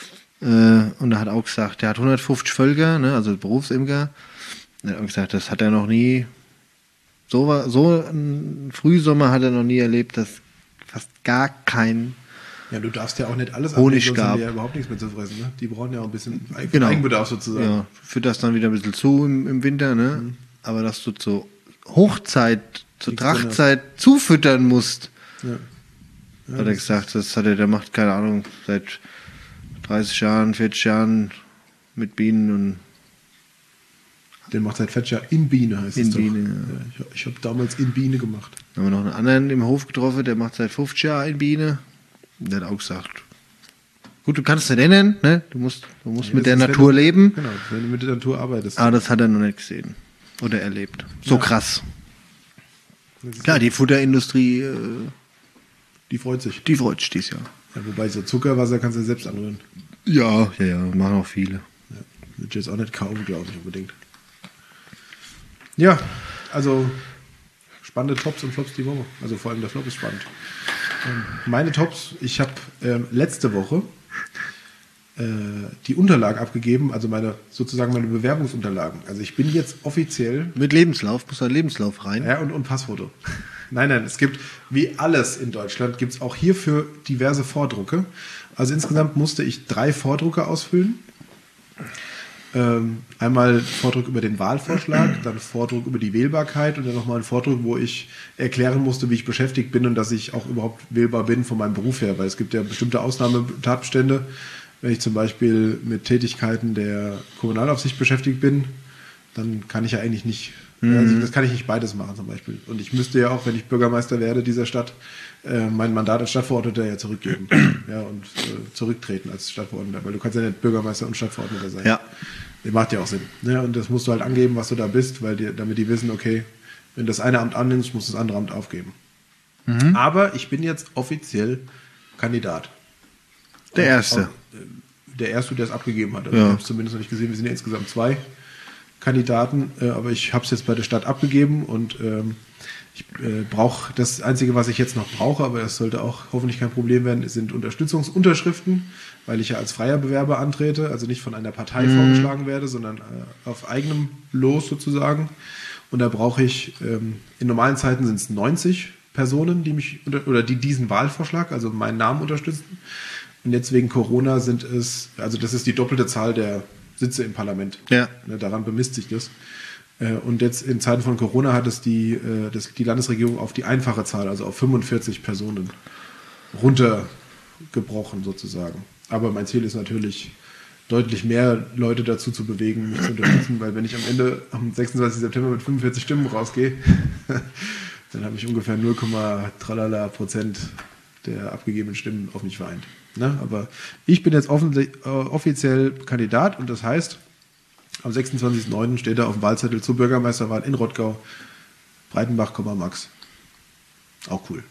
Und er hat auch gesagt, der hat hundertfünfzig Völker, ne, also Berufsimker. Er hat auch gesagt, das hat er noch nie, so war, so ein Frühsommer hat er noch nie erlebt, dass fast gar kein Ja, du darfst ja auch nicht alles Honig sonst gab. haben die ja überhaupt nichts mehr zu fressen. Ne? Die brauchen ja auch ein bisschen Eigen- Genau. Eigenbedarf sozusagen. Ja, führt das dann wieder ein bisschen zu im, im Winter, ne? Mhm. Aber dass du zur Hochzeit, zur Nichts Trachtzeit zufüttern musst, Ja. Ja, hat er gesagt, das hat er, der macht, keine Ahnung, seit dreißig Jahren, vierzig Jahren mit Bienen und Den macht seit vierzig Jahren in Biene, heißt In es doch. Biene, ja. Ja, ich ich habe damals in Biene gemacht. Dann haben wir noch einen anderen im Hof getroffen, der macht seit fünfzig Jahren in Biene. Und der hat auch gesagt, gut, du kannst es nicht ändern, ne? Du musst, du musst Ja, mit das der ist, Natur wenn du, leben. Genau, wenn du mit der Natur arbeitest. Aber das hat er noch nicht gesehen. Oder erlebt. So Ja. krass. Das ist Klar, ja- die Futterindustrie, äh, Die freut sich. die freut sich dieses Jahr. Ja, wobei so Zuckerwasser kannst du selbst anrühren. Ja, ja, ja, machen auch viele. Ja, würde ich jetzt auch nicht kaufen, glaube ich, unbedingt. Ja, also spannende Tops und Flops die Woche. Also vor allem der Flop ist spannend. Ähm, meine Tops, ich habe ähm, letzte Woche äh, die Unterlagen abgegeben, also meine sozusagen meine Bewerbungsunterlagen. Also ich bin jetzt offiziell Mit Lebenslauf, muss ein Lebenslauf rein. ja, und, und Passfoto. Nein, nein, es gibt, wie alles in Deutschland, gibt es auch hierfür diverse Vordrucke. Also insgesamt musste ich drei Vordrucke ausfüllen. Ähm, einmal Vordruck über den Wahlvorschlag, dann Vordruck über die Wählbarkeit und dann nochmal ein Vordruck, wo ich erklären musste, wie ich beschäftigt bin und dass ich auch überhaupt wählbar bin von meinem Beruf her, weil es gibt ja bestimmte Ausnahmetatbestände. Wenn ich zum Beispiel mit Tätigkeiten der Kommunalaufsicht beschäftigt bin, dann kann ich ja eigentlich nicht, mhm. also das kann ich nicht beides machen zum Beispiel. Und ich müsste ja auch, wenn ich Bürgermeister werde dieser Stadt, äh, mein Mandat als Stadtverordneter ja zurückgeben ja, und äh, zurücktreten als Stadtverordneter, weil du kannst ja nicht Bürgermeister und Stadtverordneter sein. Ja. Das macht ja auch Sinn. Ja, und das musst du halt angeben, was du da bist, weil die, damit die wissen, okay, wenn du das eine Amt annimmst, musst du das andere Amt aufgeben. Mhm. Aber ich bin jetzt offiziell Kandidat. Der Auch- Erste. auch, äh, Der Erste, der es abgegeben hat. Also Ja. Ich habe es zumindest noch nicht gesehen. Wir sind ja insgesamt zwei. Kandidaten, äh, aber ich habe es jetzt bei der Stadt abgegeben und ähm, ich äh, brauche, das Einzige, was ich jetzt noch brauche, aber das sollte auch hoffentlich kein Problem werden, sind Unterstützungsunterschriften, weil ich ja als freier Bewerber antrete, also nicht von einer Partei mhm. vorgeschlagen werde, sondern äh, auf eigenem Los sozusagen. Und da brauche ich, ähm, in normalen Zeiten sind es neunzig Personen, die mich unter, oder die diesen Wahlvorschlag, also meinen Namen unterstützen. Und jetzt wegen Corona sind es, also das ist die doppelte Zahl der Sitze im Parlament. Ja. Ne, daran bemisst sich das. Äh, und jetzt in Zeiten von Corona hat es die, äh, das, die Landesregierung auf die einfache Zahl, also auf fünfundvierzig Personen runtergebrochen sozusagen. Aber mein Ziel ist natürlich, deutlich mehr Leute dazu zu bewegen, mich zu unterstützen, weil wenn ich am Ende am sechsundzwanzigsten September mit fünfundvierzig Stimmen rausgehe, dann habe ich ungefähr null Komma drei Prozent der abgegebenen Stimmen auf mich vereint. Ne? Aber ich bin jetzt äh, offiziell Kandidat und das heißt, am sechsundzwanzigsten neunten steht da auf dem Wahlzettel zur Bürgermeisterwahl in Rottgau Breitenbach, Max. Auch cool.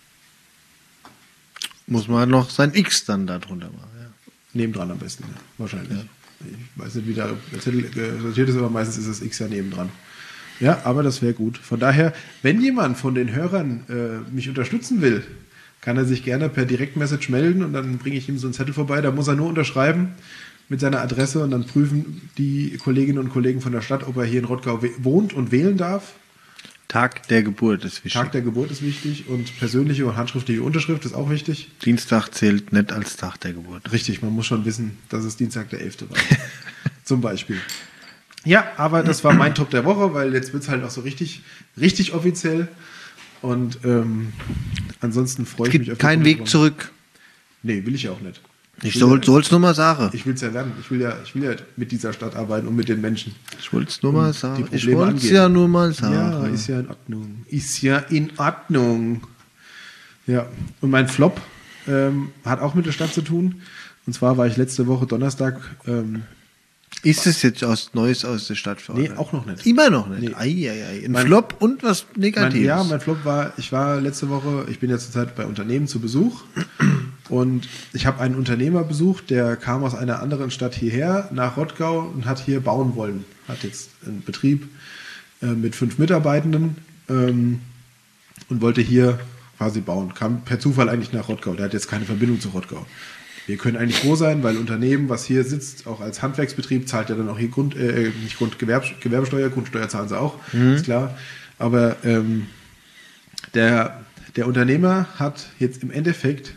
Muss man noch sein X dann da drunter machen. Ja. Nebendran am besten, ja. Wahrscheinlich. Ja. Ich weiß nicht, wie der Zettel sortiert ist, aber meistens ist das X ja nebendran. Ja, aber das wäre gut. Von daher, wenn jemand von den Hörern äh, mich unterstützen will, kann er sich gerne per Direktmessage melden und dann bringe ich ihm so einen Zettel vorbei. Da muss er nur unterschreiben mit seiner Adresse und dann prüfen die Kolleginnen und Kollegen von der Stadt, ob er hier in Rottgau wohnt und wählen darf. Tag der Geburt ist wichtig. Tag der Geburt ist wichtig und persönliche und handschriftliche Unterschrift ist auch wichtig. Dienstag zählt nicht als Tag der Geburt. Richtig, man muss schon wissen, dass es Dienstag der elfte war. Zum Beispiel. Ja, aber das war mein Top der Woche, weil jetzt wird es halt auch so richtig, richtig offiziell. Und ähm, ansonsten freue ich mich auf die kein Weg zurück. Nee, will ich ja auch nicht. Ich soll es nur mal sagen. Ich will es ja werden. Ich will ja, ich will ja mit dieser Stadt arbeiten und mit den Menschen. Ich wollte es nur mal sagen. Ich wollte es ja nur mal sagen. Ja, ist ja in Ordnung. Ist ja in Ordnung. Ja, und mein Flop ähm, hat auch mit der Stadt zu tun. Und zwar war ich letzte Woche Donnerstag. Ähm, ist es jetzt was Neues aus der Stadt für euch? Nee, auch noch nicht. Immer noch nicht? Nee. Ei, ei, ei. Ein mein, Flop und was Negatives? Mein, ja, mein Flop war, ich war letzte Woche, ich bin ja zurzeit bei Unternehmen zu Besuch und ich habe einen Unternehmer besucht, der kam aus einer anderen Stadt hierher, nach Rottgau und hat hier bauen wollen. Hat jetzt einen Betrieb äh, mit fünf Mitarbeitenden ähm, und wollte hier quasi bauen. Kam per Zufall eigentlich nach Rottgau. Der hat jetzt keine Verbindung zu Rottgau. Wir können eigentlich froh sein, weil Unternehmen, was hier sitzt, auch als Handwerksbetrieb, zahlt ja dann auch hier Grund, äh, nicht Grund, Gewerb, Gewerbesteuer, Grundsteuer zahlen sie auch, mhm. ist klar. Aber ähm, der, der Unternehmer hat jetzt im Endeffekt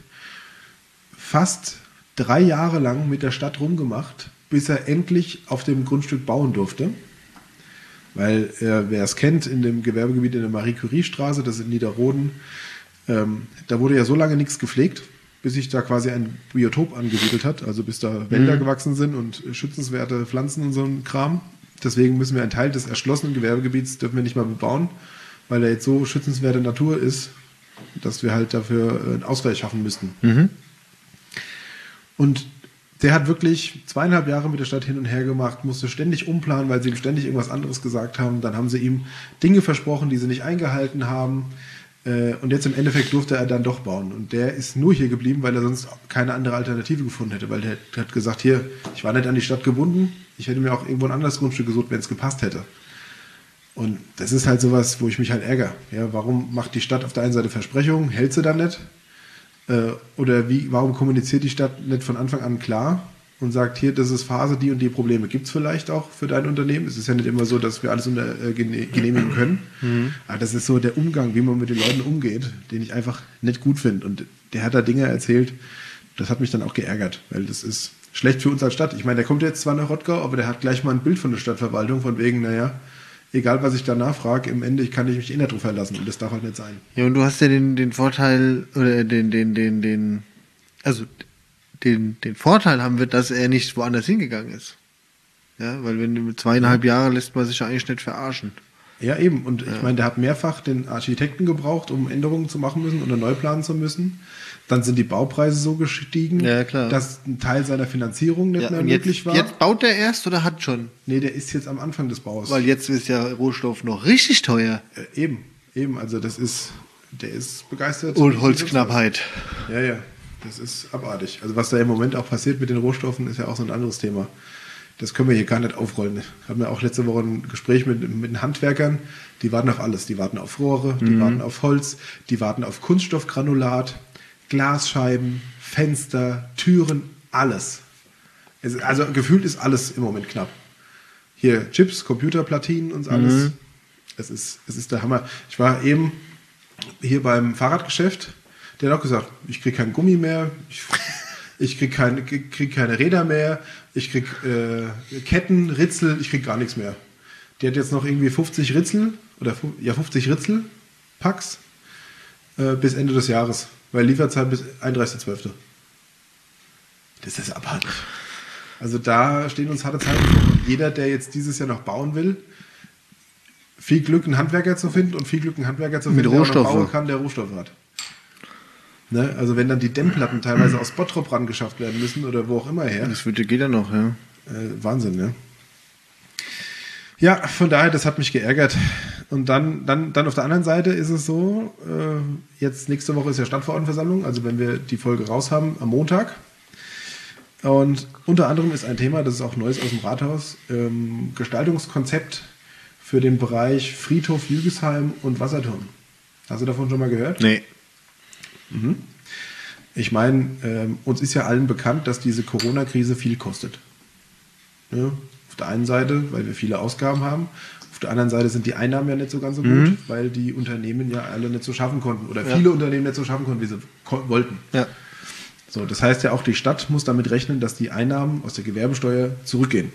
fast drei Jahre lang mit der Stadt rumgemacht, bis er endlich auf dem Grundstück bauen durfte. Weil, äh, wer es kennt, in dem Gewerbegebiet in der Marie-Curie-Straße, das ist in Niederroden, ähm, da wurde ja so lange nichts gepflegt, bis sich da quasi ein Biotop angesiedelt hat, also bis da Wälder mhm. gewachsen sind und schützenswerte Pflanzen und so ein Kram. Deswegen müssen wir einen Teil des erschlossenen Gewerbegebiets dürfen wir nicht mal bebauen, weil er jetzt so schützenswerte Natur ist, dass wir halt dafür einen Ausgleich schaffen müssten. Mhm. Und der hat wirklich zweieinhalb Jahre mit der Stadt hin und her gemacht, musste ständig umplanen, weil sie ihm ständig irgendwas anderes gesagt haben. Dann haben sie ihm Dinge versprochen, die sie nicht eingehalten haben. Und jetzt im Endeffekt durfte er dann doch bauen. Und der ist nur hier geblieben, weil er sonst keine andere Alternative gefunden hätte. Weil der hat gesagt, hier, ich war nicht an die Stadt gebunden, ich hätte mir auch irgendwo ein anderes Grundstück gesucht, wenn es gepasst hätte. Und das ist halt sowas, wo ich mich halt ärgere. Ja, warum macht die Stadt auf der einen Seite Versprechungen, hält sie dann nicht? Oder wie, warum kommuniziert die Stadt nicht von Anfang an klar und sagt, hier, das ist Phase, die und die Probleme gibt es vielleicht auch für dein Unternehmen. Es ist ja nicht immer so, dass wir alles unter, äh, genehmigen können. Mhm. Aber das ist so der Umgang, wie man mit den Leuten umgeht, den ich einfach nicht gut finde. Und der hat da Dinge erzählt, das hat mich dann auch geärgert, weil das ist schlecht für uns als Stadt. Ich meine, der kommt jetzt zwar nach Rottgau, aber der hat gleich mal ein Bild von der Stadtverwaltung, von wegen, naja, egal was ich da nachfrage, im Ende kann ich mich eh nicht drauf verlassen und das darf halt nicht sein. Ja, und du hast ja den, den Vorteil, oder den, den, den, den, also den, den Vorteil haben wir, dass er nicht woanders hingegangen ist. Ja, weil wenn du zweieinhalb ja. Jahre lässt man sich ja eigentlich nicht verarschen. Ja, eben. Und ja. ich meine, der hat mehrfach den Architekten gebraucht, um Änderungen zu machen müssen oder neu planen zu müssen. Dann sind die Baupreise so gestiegen, ja, klar. dass ein Teil seiner Finanzierung nicht ja, mehr möglich jetzt, war. Jetzt baut der erst oder hat schon? Nee, der ist jetzt am Anfang des Baus. Weil jetzt ist ja Rohstoff noch richtig teuer. Äh, eben, eben. Also das ist, der ist begeistert. Und Holzknappheit. Ja, ja. Das ist abartig. Also was da im Moment auch passiert mit den Rohstoffen, ist ja auch so ein anderes Thema. Das können wir hier gar nicht aufrollen. Wir haben ja auch letzte Woche ein Gespräch mit, mit den Handwerkern. Die warten auf alles. Die warten auf Rohre, die mhm. warten auf Holz, die warten auf Kunststoffgranulat, Glasscheiben, Fenster, Türen, alles. Es, also gefühlt ist alles im Moment knapp. Hier Chips, Computerplatinen und alles. Mhm. Es ist, es ist der Hammer. Ich war eben hier beim Fahrradgeschäft. Der hat auch gesagt, ich kriege keinen Gummi mehr. Ich, ich kriege keine, krieg keine Räder mehr. Ich krieg äh, Ketten, Ritzel, ich krieg gar nichts mehr. Die hat jetzt noch irgendwie fünfzig Ritzel oder ja fünfzig Ritzel-Packs äh, bis Ende des Jahres, weil Lieferzeit bis einunddreißigster zwölfter Das ist abartig. Also da stehen uns harte Zeiten vor. Und jeder, der jetzt dieses Jahr noch bauen will, viel Glück, einen Handwerker zu finden und viel Glück, einen Handwerker zu finden, der auch noch bauen kann, der Rohstoffe hat. Ne? Also wenn dann die Dämmplatten teilweise aus Bottrop rangeschafft werden müssen oder wo auch immer her. Das würde, geht ja noch, ja. Äh, Wahnsinn, ne? Ja, von daher, das hat mich geärgert. Und dann, dann, dann auf der anderen Seite ist es so, äh, jetzt nächste Woche ist ja Stadtverordnetenversammlung, also wenn wir die Folge raus haben, am Montag. Und unter anderem ist ein Thema, das ist auch Neues aus dem Rathaus, ähm, Gestaltungskonzept für den Bereich Friedhof Jügesheim und Wasserturm. Hast du davon schon mal gehört? Nee. Mhm. Ich meine, ähm, uns ist ja allen bekannt, dass diese Corona-Krise viel kostet. Ja, auf der einen Seite, weil wir viele Ausgaben haben. Auf der anderen Seite sind die Einnahmen ja nicht so ganz so Mhm. gut, weil die Unternehmen ja alle nicht so schaffen konnten. Oder viele ja. Unternehmen nicht so schaffen konnten, wie sie ko- wollten. Ja. So, das heißt ja auch, die Stadt muss damit rechnen, dass die Einnahmen aus der Gewerbesteuer zurückgehen.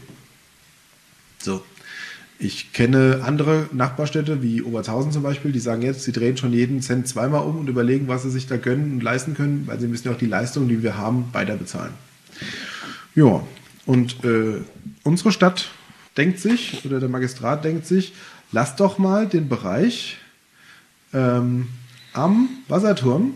So. Ich kenne andere Nachbarstädte, wie Obertshausen zum Beispiel, die sagen jetzt, sie drehen schon jeden Cent zweimal um und überlegen, was sie sich da gönnen und leisten können, weil sie müssen ja auch die Leistungen, die wir haben, weiter bezahlen. Ja, und äh, unsere Stadt denkt sich, oder der Magistrat denkt sich, lass doch mal den Bereich ähm, am Wasserturm,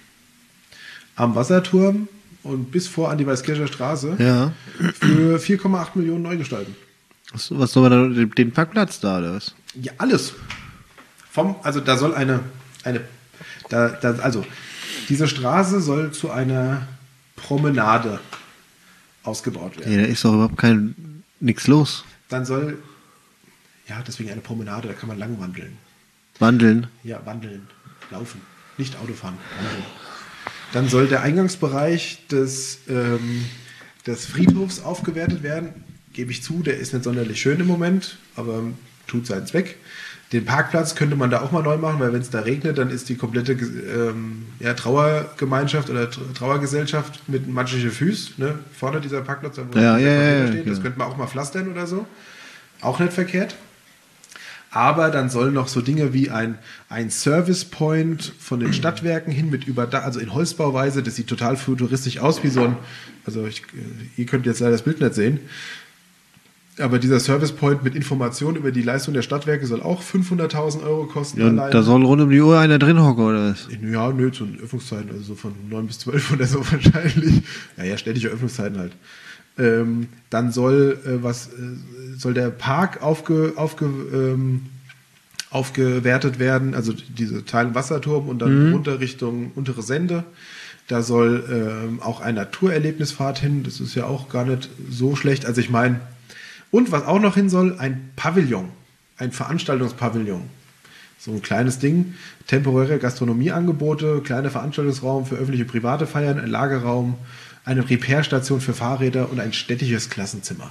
am Wasserturm und bis vor an die Weißkircher Straße Ja. für vier Komma acht Millionen neu gestalten. Was, was soll man da, den Parkplatz da, oder was? Ja, alles. Vom, also da soll eine, eine da, da, also diese Straße soll zu einer Promenade ausgebaut werden. Ja, da ist doch überhaupt kein, nix los. Dann soll, ja, deswegen eine Promenade, da kann man lang wandeln. Wandeln. Ja, wandeln, laufen, nicht Autofahren, wandeln. Dann soll der Eingangsbereich des, ähm, des Friedhofs aufgewertet werden. Gebe ich zu, der ist nicht sonderlich schön im Moment, aber tut seinen Zweck. Den Parkplatz könnte man da auch mal neu machen, weil wenn es da regnet, dann ist die komplette ähm, ja, Trauergemeinschaft oder Trauergesellschaft mit matschige Füßen, ne? Vorne dieser Parkplatz, wo ja, der ja, ja, steht, das ja. könnte man auch mal pflastern oder so. Auch nicht verkehrt. Aber dann sollen noch so Dinge wie ein, ein Service Point von den Stadtwerken hin mit Überdach, also in Holzbauweise, das sieht total futuristisch aus, wie so ein, also ich, ihr könnt jetzt leider das Bild nicht sehen, aber dieser Service Point mit Informationen über die Leistung der Stadtwerke soll auch fünfhunderttausend Euro kosten. Ja, und da soll rund um die Uhr einer drin hocken, oder was? Ja, nö, zu den Öffnungszeiten, also so von neun bis zwölf oder so wahrscheinlich. Ja, ja, ständige Öffnungszeiten halt. Ähm, dann soll äh, was äh, soll der Park aufge, aufge, ähm, aufgewertet werden, also diese Teil Wasserturm und dann Mhm. runter Richtung untere Sende. Da soll ähm, auch ein Naturerlebnisfahrt hin, das ist ja auch gar nicht so schlecht. Also ich meine, und was auch noch hin soll, ein Pavillon, ein Veranstaltungspavillon. So ein kleines Ding, temporäre Gastronomieangebote, kleiner Veranstaltungsraum für öffentliche private Feiern, ein Lagerraum, eine Repairstation für Fahrräder und ein städtisches Klassenzimmer.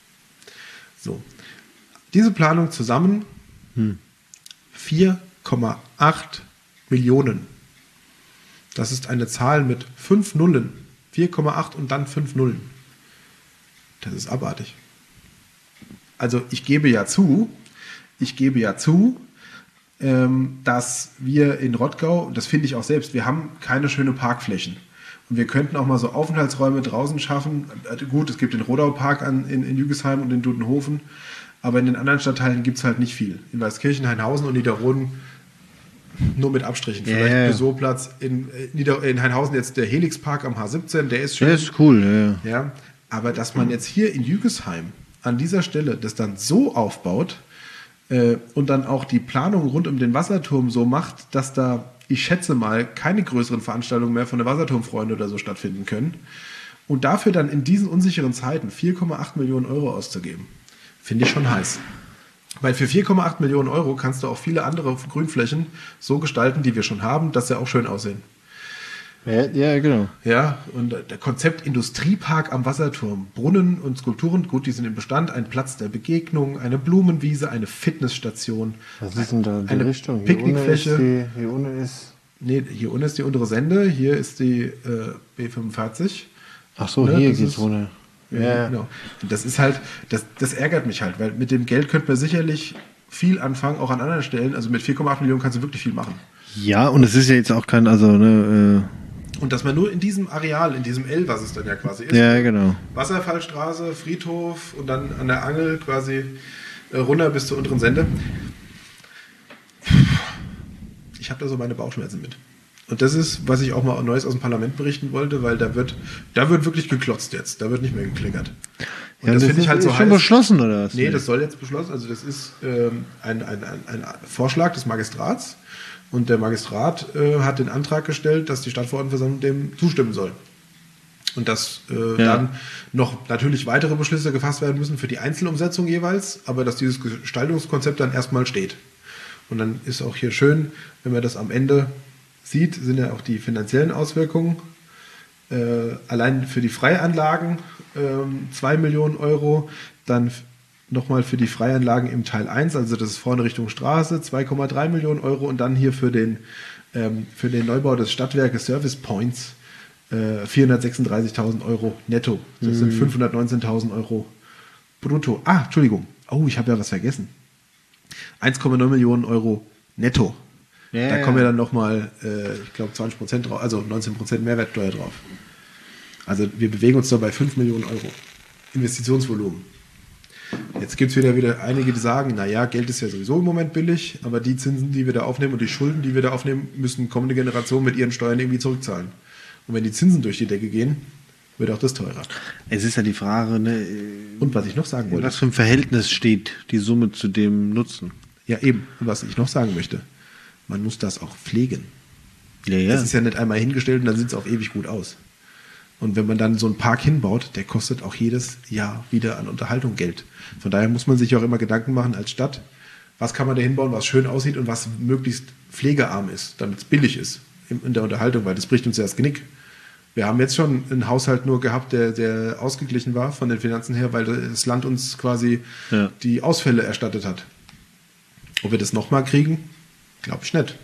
So. Diese Planung zusammen Hm. vier Komma acht Millionen. Das ist eine Zahl mit fünf Nullen. vier Komma acht und dann fünf Nullen. Das ist abartig. Also ich gebe ja zu, ich gebe ja zu, ähm, dass wir in Rottgau, und das finde ich auch selbst, wir haben keine schönen Parkflächen. Und wir könnten auch mal so Aufenthaltsräume draußen schaffen. Also gut, es gibt den Rodau-Park an, in, in Jügesheim und in Dudenhofen, aber in den anderen Stadtteilen gibt es halt nicht viel. In Weißkirchen, Hainhausen und Niederroden nur mit Abstrichen. Ja, Vielleicht ja. Büsowplatz. In, äh, Nieder, in Hainhausen jetzt der Helixpark am H siebzehn, der ist schön. Der ist cool, ja. Ja, aber dass man jetzt hier in Jügesheim an dieser Stelle das dann so aufbaut äh, und dann auch die Planung rund um den Wasserturm so macht, dass da, ich schätze mal, keine größeren Veranstaltungen mehr von der Wasserturmfreunde oder so stattfinden können. Und dafür dann in diesen unsicheren Zeiten vier Komma acht Millionen Euro auszugeben, finde ich schon heiß. Weil für vier Komma acht Millionen Euro kannst du auch viele andere Grünflächen so gestalten, die wir schon haben, dass sie auch schön aussehen. Ja, ja, genau. Ja, und der Konzept Industriepark am Wasserturm, Brunnen und Skulpturen, gut, die sind im Bestand, ein Platz der Begegnung, eine Blumenwiese, eine Fitnessstation. Was ist denn da die eine Richtung? Picknickfläche. Hier unten ist die, hier unten ist Nee, hier unten ist die untere Sende, hier ist die äh, B fünfundvierzig. Ach so, Ne, hier das geht's ist- runter. Ja, Ja, genau. Und das ist halt, das, das ärgert mich halt, weil mit dem Geld könnte man sicherlich viel anfangen, auch an anderen Stellen. Also mit vier Komma acht Millionen kannst du wirklich viel machen. ja, und es ist ja jetzt auch kein, also, ne, Und dass man nur in diesem Areal, in diesem L, was es dann ja quasi ist, äh, ja, genau. Wasserfallstraße, Friedhof und dann an der Angel quasi äh, runter bis zur unteren Sende. Ich habe da so meine Bauchschmerzen mit. Und das ist, was ich auch mal Neues aus dem Parlament berichten wollte, weil da wird, da wird wirklich geklotzt jetzt. Da wird nicht mehr gekleckert. Und Ja, das finde ist ich halt so schon heiß. beschlossen, oder was? Nee, das soll jetzt beschlossen. Also das ist ähm, ein, ein, ein, ein Vorschlag des Magistrats. Und der Magistrat äh, hat den Antrag gestellt, dass die Stadtverordnetenversammlung dem zustimmen soll. Und dass äh, Ja. dann noch natürlich weitere Beschlüsse gefasst werden müssen für die Einzelumsetzung jeweils, aber dass dieses Gestaltungskonzept dann erstmal steht. Und dann ist auch hier schön, wenn man das am Ende sieht, sind ja auch die finanziellen Auswirkungen. Äh, allein für die Freianlagen ähm, zwei Millionen Euro, dann f- nochmal für die Freianlagen im Teil eins, also das ist vorne Richtung Straße, zwei Komma drei Millionen Euro und dann hier für den, ähm, für den Neubau des Stadtwerkes Service Points äh, vierhundertsechsunddreißigtausend Euro netto. Das sind fünfhundertneunzehntausend Euro brutto. Ah, Entschuldigung. Oh, ich habe ja was vergessen. eins Komma neun Millionen Euro netto. Ja, da ja. kommen ja dann nochmal, äh, ich glaube, zwanzig Prozent drauf, also neunzehn Prozent Mehrwertsteuer drauf. Also wir bewegen uns da bei fünf Millionen Euro Investitionsvolumen. Jetzt gibt es wieder, wieder einige, die sagen, naja, Geld ist ja sowieso im Moment billig, aber die Zinsen, die wir da aufnehmen und die Schulden, die wir da aufnehmen, müssen kommende Generationen mit ihren Steuern irgendwie zurückzahlen. Und wenn die Zinsen durch die Decke gehen, wird auch das teurer. Es ist ja die Frage, ne, Und was ich noch sagen in wollte, was für ein Verhältnis steht die Summe zu dem Nutzen? ja eben, und was ich noch sagen möchte, man muss das auch pflegen. Ja, ja. Das ist ja nicht einmal hingestellt und dann sieht es auch ewig gut aus. Und wenn man dann so einen Park hinbaut, der kostet auch jedes Jahr wieder an Unterhaltung Geld. Von daher muss man sich auch immer Gedanken machen als Stadt, was kann man da hinbauen, was schön aussieht und was möglichst pflegearm ist, damit es billig ist in in der Unterhaltung, weil das bricht uns ja das Genick. Wir haben jetzt schon einen Haushalt nur gehabt, der, der ausgeglichen war von den Finanzen her, weil das Land uns quasi Ja. die Ausfälle erstattet hat. Ob wir das nochmal kriegen, glaube ich nicht.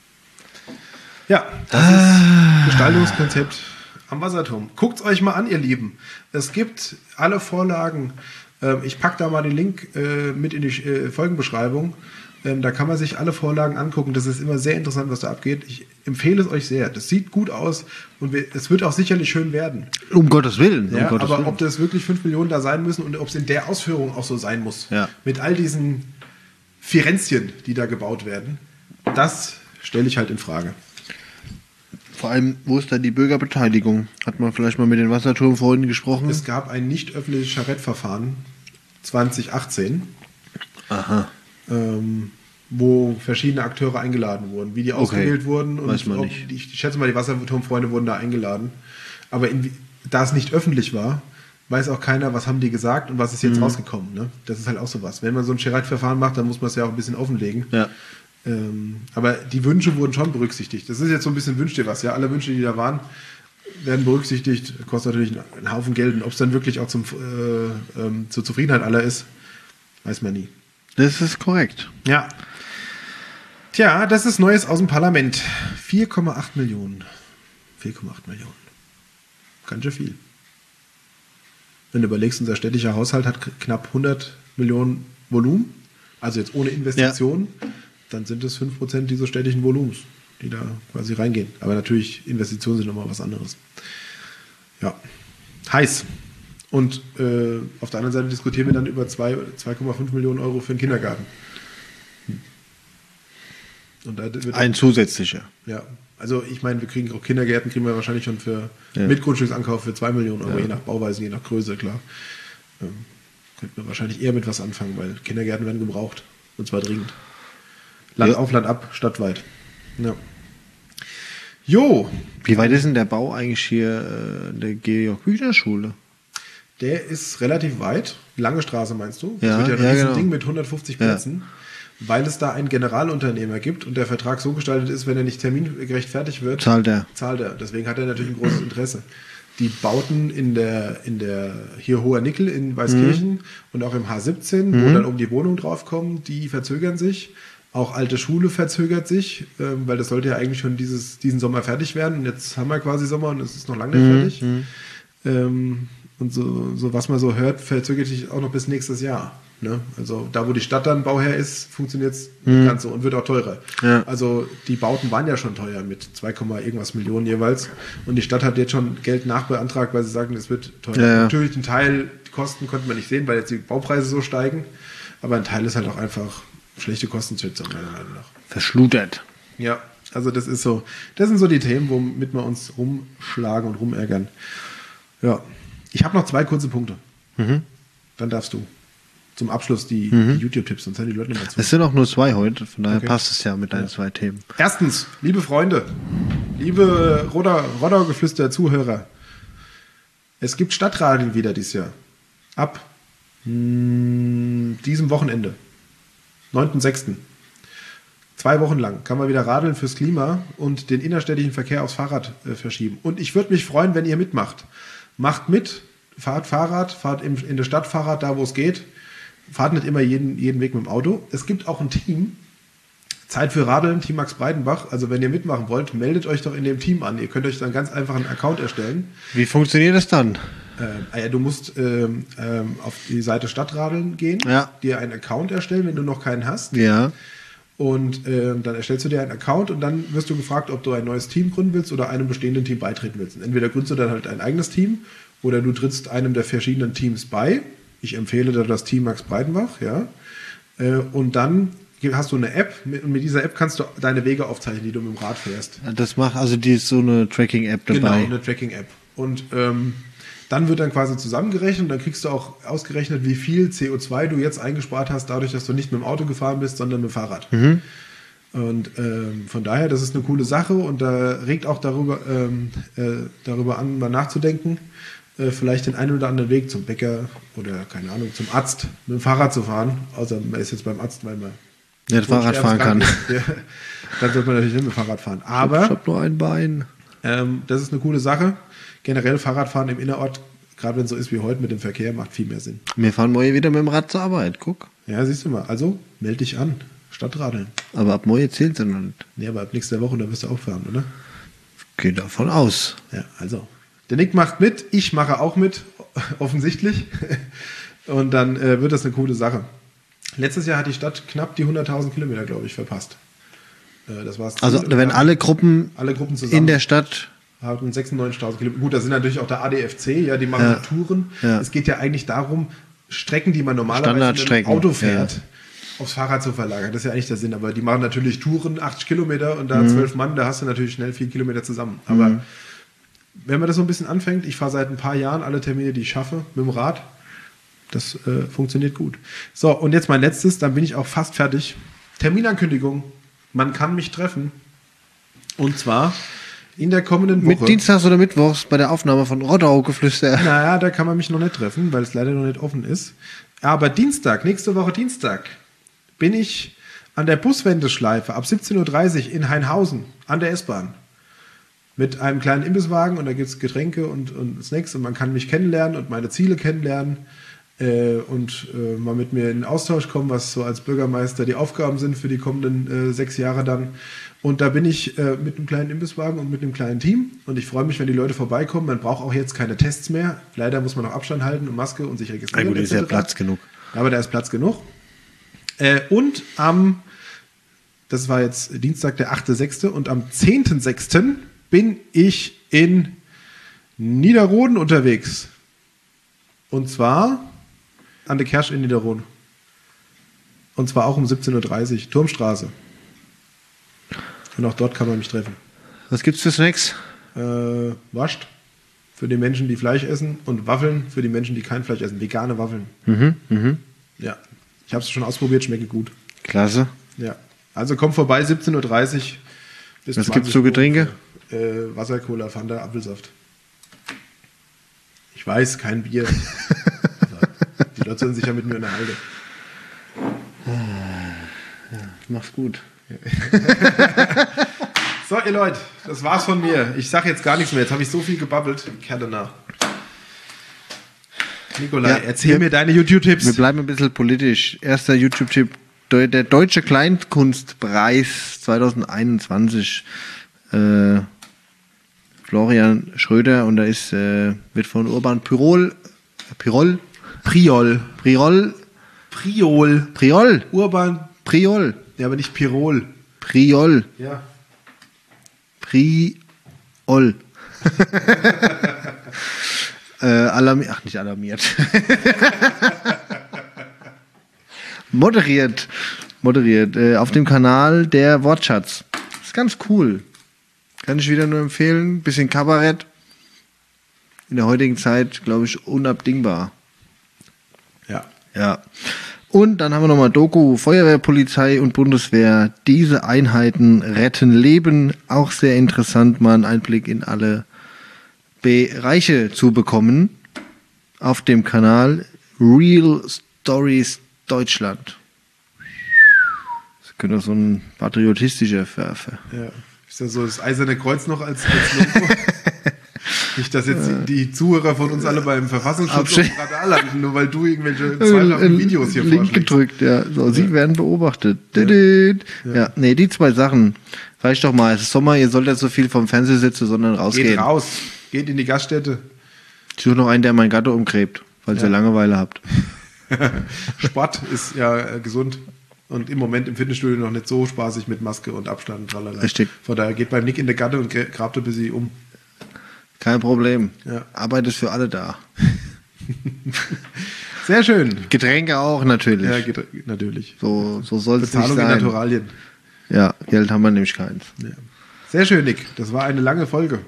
Ja, das ist Gestaltungskonzept am Wasserturm. Guckt es euch mal an, ihr Lieben. Es gibt alle Vorlagen. Ähm, ich packe da mal den Link äh, mit in die äh, Folgenbeschreibung. Ähm, da kann man sich alle Vorlagen angucken. Das ist immer sehr interessant, was da abgeht. Ich empfehle es euch sehr. Das sieht gut aus und wir, es wird auch sicherlich schön werden. Um Gottes Willen. Um Ja, Gottes aber Willen. ob das wirklich fünf Millionen da sein müssen und ob es in der Ausführung auch so sein muss, Ja. mit all diesen Firenzchen, die da gebaut werden, das stelle ich halt in Frage. Vor allem, wo ist da die Bürgerbeteiligung? Hat man vielleicht mal mit den Wasserturmfreunden gesprochen? Es gab ein nicht öffentliches Charettverfahren zwanzig achtzehn, Aha. ähm, wo verschiedene Akteure eingeladen wurden. Wie die ausgewählt wurden, und weiß man ob, nicht. ich schätze mal, die Wasserturmfreunde wurden da eingeladen. Aber in, da es nicht öffentlich war, weiß auch keiner, was haben die gesagt und was ist jetzt Mhm. rausgekommen. Ne? Das ist halt auch sowas. Wenn man so ein Charettverfahren macht, dann muss man es ja auch ein bisschen offenlegen. Ja. Ähm, aber die Wünsche wurden schon berücksichtigt. Das ist jetzt so ein bisschen Wünsch dir was. Ja, alle Wünsche, die da waren, werden berücksichtigt. Kostet natürlich einen, einen Haufen Geld. Und ob es dann wirklich auch zum, äh, ähm, zur Zufriedenheit aller ist, weiß man nie. Das ist korrekt. Ja. Tja, das ist Neues aus dem Parlament. vier Komma acht Millionen. vier Komma acht Millionen. Ganz schön viel. Wenn du überlegst, unser städtischer Haushalt hat k- knapp hundert Millionen Volumen, also jetzt ohne Investitionen, dann sind es fünf Prozent dieses städtischen Volumens, die da quasi reingehen. Aber natürlich, Investitionen sind nochmal was anderes. Ja, heiß. Und äh, auf der anderen Seite diskutieren wir dann über zwei Komma fünf Millionen Euro für den Kindergarten. Hm. Und da wird Ein zusätzlicher. ja, also ich meine, wir kriegen auch Kindergärten, kriegen wir wahrscheinlich schon für Ja. mit Grundstücksankauf für zwei Millionen Euro, Ja. je nach Bauweise, je nach Größe, klar. Ähm, könnte man wahrscheinlich eher mit was anfangen, weil Kindergärten werden gebraucht. Und zwar dringend. Land Ja. auf, Land ab, stadtweit. Ja. Jo, Wie weit ist denn der Bau eigentlich hier äh, der Georg-Büchner-Schule? der ist relativ weit. Lange Straße meinst du? Ja, das wird ja ein ja, Riesending genau. mit hundertfünfzig Ja. Plätzen, weil es da einen Generalunternehmer gibt und der Vertrag so gestaltet ist, wenn er nicht termingerecht fertig wird, Zahlt er. zahlt er. Deswegen hat er natürlich ein großes Interesse. Die Bauten in der, in der hier Hoher Nickel in Weißkirchen Mhm. und auch im H siebzehn, wo dann um die Wohnung draufkommen, die verzögern sich. Auch alte Schule verzögert sich, ähm, weil das sollte ja eigentlich schon dieses, diesen Sommer fertig werden. Und jetzt haben wir quasi Sommer und es ist noch lange nicht fertig. Ähm, und so, so, was man so hört, verzögert sich auch noch bis nächstes Jahr. Ne? Also da, wo die Stadt dann Bauherr ist, funktioniert es nicht ganz so und wird auch teurer. Ja. Also die Bauten waren ja schon teuer mit zwei, irgendwas Millionen jeweils. Und die Stadt hat jetzt schon Geld nachbeantragt, weil sie sagen, es wird teurer. Ja, ja. Natürlich, den Teil, die Kosten konnte man nicht sehen, weil jetzt die Baupreise so steigen. Aber ein Teil ist halt auch einfach schlechte Kostenschätzung, meiner Meinung nach. Verschludert. Ja, also das ist so, das sind so die Themen, womit wir uns rumschlagen und rumärgern. Ja, ich habe noch zwei kurze Punkte. Mhm. Dann darfst du zum Abschluss die, die YouTube-Tipps, sonst hören die Leute nicht mehr zu. Es sind auch nur zwei heute, von daher Okay. passt es ja mit deinen zwei Themen. Erstens, liebe Freunde, liebe Rodau- Rodau-Geflüster-Zuhörer, es gibt Stadtradeln wieder dieses Jahr. Ab mh, diesem Wochenende, neunten sechsten Zwei Wochen lang kann man wieder radeln fürs Klima und den innerstädtischen Verkehr aufs Fahrrad äh, verschieben. Und ich würde mich freuen, wenn ihr mitmacht. Macht mit, fahrt Fahrrad, fahrt im, in der Stadt Fahrrad, da wo es geht. Fahrt nicht immer jeden, jeden Weg mit dem Auto. Es gibt auch ein Team, Zeit für Radeln, Team Max Breidenbach. Also wenn ihr mitmachen wollt, meldet euch doch in dem Team an. Ihr könnt euch dann ganz einfach einen Account erstellen. Wie funktioniert das dann? Äh, du musst ähm, ähm, auf die Seite Stadtradeln gehen, Ja. dir einen Account erstellen, wenn du noch keinen hast. Ja. Und ähm, dann erstellst du dir einen Account und dann wirst du gefragt, ob du ein neues Team gründen willst oder einem bestehenden Team beitreten willst. Und entweder gründest du dann halt ein eigenes Team oder du trittst einem der verschiedenen Teams bei. Ich empfehle da das Team Max Breidenbach, ja. Äh, und dann hast du eine App und mit dieser App kannst du deine Wege aufzeichnen, die du mit dem Rad fährst. Das macht, also die ist so eine Tracking-App dabei. Genau, eine Tracking-App. Und ähm, dann wird dann quasi zusammengerechnet und dann kriegst du auch ausgerechnet, wie viel C O zwei du jetzt eingespart hast, dadurch, dass du nicht mit dem Auto gefahren bist, sondern mit dem Fahrrad. Mhm. Und ähm, von daher, das ist eine coole Sache und da regt auch darüber, ähm, äh, darüber an, mal nachzudenken, äh, vielleicht den einen oder anderen Weg zum Bäcker oder, keine Ahnung, zum Arzt mit dem Fahrrad zu fahren. Außer man ist jetzt beim Arzt, weil man Nicht Fahrrad fahren kann. Ja, dann sollte man natürlich nicht mit dem Fahrrad fahren. Aber Ich hab nur ein Bein. ähm, das ist eine coole Sache. Generell Fahrradfahren im Innerort, gerade wenn es so ist wie heute mit dem Verkehr, macht viel mehr Sinn. Wir fahren morgen wieder mit dem Rad zur Arbeit, guck. Ja, siehst du mal. Also, melde dich an. Stadtradeln. Aber ab morgen zählt es noch nicht. Nee, aber ab nächster Woche, da wirst du auch fahren, oder? Geht davon aus. Ja, also. Der Nick macht mit, ich mache auch mit, offensichtlich. Und dann äh, wird das eine coole Sache. Letztes Jahr hat die Stadt knapp die hunderttausend Kilometer, glaube ich, verpasst. Äh, das war's. Also wenn alle Gruppen, alle Gruppen zusammen in der Stadt. haben sechsundneunzigtausend Kilometer. Gut, da sind natürlich auch der A D F C, ja, die machen Ja. Touren. Ja. Es geht ja eigentlich darum, Strecken, die man normalerweise mit dem Standardstrecken, Auto fährt, ja. aufs Fahrrad zu verlagern. Das ist ja eigentlich der Sinn. Aber die machen natürlich Touren, achtzig Kilometer und Mhm. da zwölf Mann, da hast du natürlich schnell vier Kilometer zusammen. Aber Mhm. wenn man das so ein bisschen anfängt, ich fahre seit ein paar Jahren alle Termine, die ich schaffe, mit dem Rad. Das äh, funktioniert gut. So, und jetzt mein letztes, dann bin ich auch fast fertig. Terminankündigung. Man kann mich treffen. Und zwar in der kommenden Woche. Mit Dienstags oder Mittwochs bei der Aufnahme von Rodau-Geflüster. Naja, da kann man mich noch nicht treffen, weil es leider noch nicht offen ist. Aber Dienstag, nächste Woche Dienstag, bin ich an der Buswendeschleife ab siebzehn Uhr dreißig in Hainhausen an der S-Bahn. Mit einem kleinen Imbisswagen und da gibt es Getränke und, und Snacks und man kann mich kennenlernen und meine Ziele kennenlernen äh, und äh, mal mit mir in den Austausch kommen, was so als Bürgermeister die Aufgaben sind für die kommenden äh, sechs Jahre dann. Und da bin ich äh, mit einem kleinen Imbisswagen und mit einem kleinen Team und ich freue mich, wenn die Leute vorbeikommen. Man braucht auch jetzt keine Tests mehr. Leider muss man noch Abstand halten und Maske und sich registrieren. Ja gut, ist ja et cetera. Platz genug. Aber da ist Platz genug. Äh, und am, das war jetzt Dienstag, der achte sechste und am zehnten sechsten bin ich in Niederroden unterwegs. Und zwar an der Kersch in Niederroden. Und zwar auch um siebzehn Uhr dreißig, Turmstraße. Und auch dort kann man mich treffen. Was gibt's für Snacks? Äh, Wascht für die Menschen, die Fleisch essen und Waffeln für die Menschen, die kein Fleisch essen. Vegane Waffeln. Mhm, mhm. Ja, ich habe es schon ausprobiert, schmecke gut. Klasse. Ja, also komm vorbei, siebzehn Uhr dreißig Bis Was zwanzig gibt's so Getränke? Äh, Wasser, Cola, Fanta, Apfelsaft. Ich weiß, kein Bier. Die Leute sollen sich ja mit mir unterhalten. Ja, mach's gut. So, ihr Leute, das war's von mir. Ich sag jetzt gar nichts mehr. Jetzt habe ich so viel gebabbelt. Kerle nach. Nikolai, Ja, erzähl wir- mir deine YouTube-Tipps. Wir bleiben ein bisschen politisch. Erster YouTube-Tipp, Deu- der Deutsche Kleinkunstpreis zwanzig einundzwanzig. Äh, Florian Schröder und da ist, äh, wird von Urban Pyrol, Pyrol, Priol. Priol, Priol. Priol, Urban. Priol, Ja, aber nicht Pirol. Priol, Ja. Priol. äh, alarmiert, ach nicht alarmiert. moderiert, moderiert, äh, auf dem Kanal der Wortschatz. Ist ganz cool. Kann ich wieder nur empfehlen. Bisschen Kabarett. In der heutigen Zeit, glaube ich, unabdingbar. Ja. Ja. Und dann haben wir nochmal Doku, Feuerwehr, Polizei und Bundeswehr. Diese Einheiten retten Leben. Auch sehr interessant, mal einen Einblick in alle Bereiche zu bekommen. Auf dem Kanal Real Stories Deutschland. Das könnte auch so ein patriotistischer Verfe. Ja. Ist ja so das Eiserne Kreuz noch als, als Logo. Nicht, dass jetzt die, die Zuhörer von uns alle beim Verfassungsschutz Absch- auf dem Radar landen, nur weil du irgendwelche zweifelhaften Videos hier Link vorschlägst. gedrückt, ja. So, sie werden beobachtet. Didit. Ja. nee, die zwei Sachen. Reicht doch mal. Es ist Sommer, ihr sollt nicht so viel vom Fernseher sitzen, sondern rausgehen. Geht raus, geht in die Gaststätte. Ich suche noch einen, der mein Gatte umgräbt, falls ihr Langeweile habt. Sport ist ja äh, gesund und im Moment im Fitnessstudio noch nicht so spaßig mit Maske und Abstand und tralala. Richtig. Von daher geht beim Nick in der Gatte und gra- grabt ein bisschen um. Kein Problem. Ja. Arbeit ist für alle da. Sehr schön. Getränke auch natürlich. Ja, geht, natürlich. So, so soll es nicht Bezahlung in sein. Naturalien. Ja, Geld haben wir nämlich keins. Ja. Sehr schön, Nick. Das war eine lange Folge.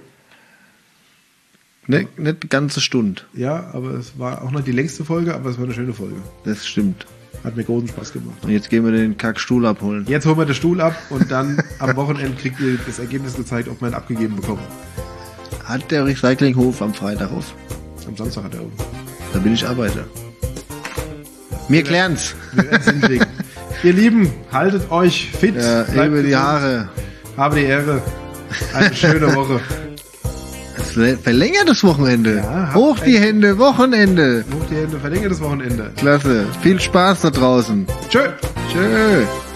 Ne, nicht eine ganze Stunde. Ja, aber es war auch noch die längste Folge, aber es war eine schöne Folge. Das stimmt. Hat mir großen Spaß gemacht. Und jetzt gehen wir den Kackstuhl abholen. Jetzt holen wir den Stuhl ab und dann am Wochenende kriegt ihr das Ergebnis gezeigt, ob wir ihn abgegeben bekommen. Hat der Recyclinghof am Freitag auf? Am Samstag hat er oben. Da bin ich Arbeiter. Wir klären's. Wir werden es hinkriegen. Ihr Lieben, haltet euch fit. Ja, bleibt über die gesund, Haare. Habe die Ehre. Eine schöne Woche. Es verlängert das Wochenende. Ja, habt Hoch die ein- Hände, Wochenende. Hoch die Hände, verlängertes Wochenende. Klasse. Viel Spaß da draußen. Tschö. Tschö.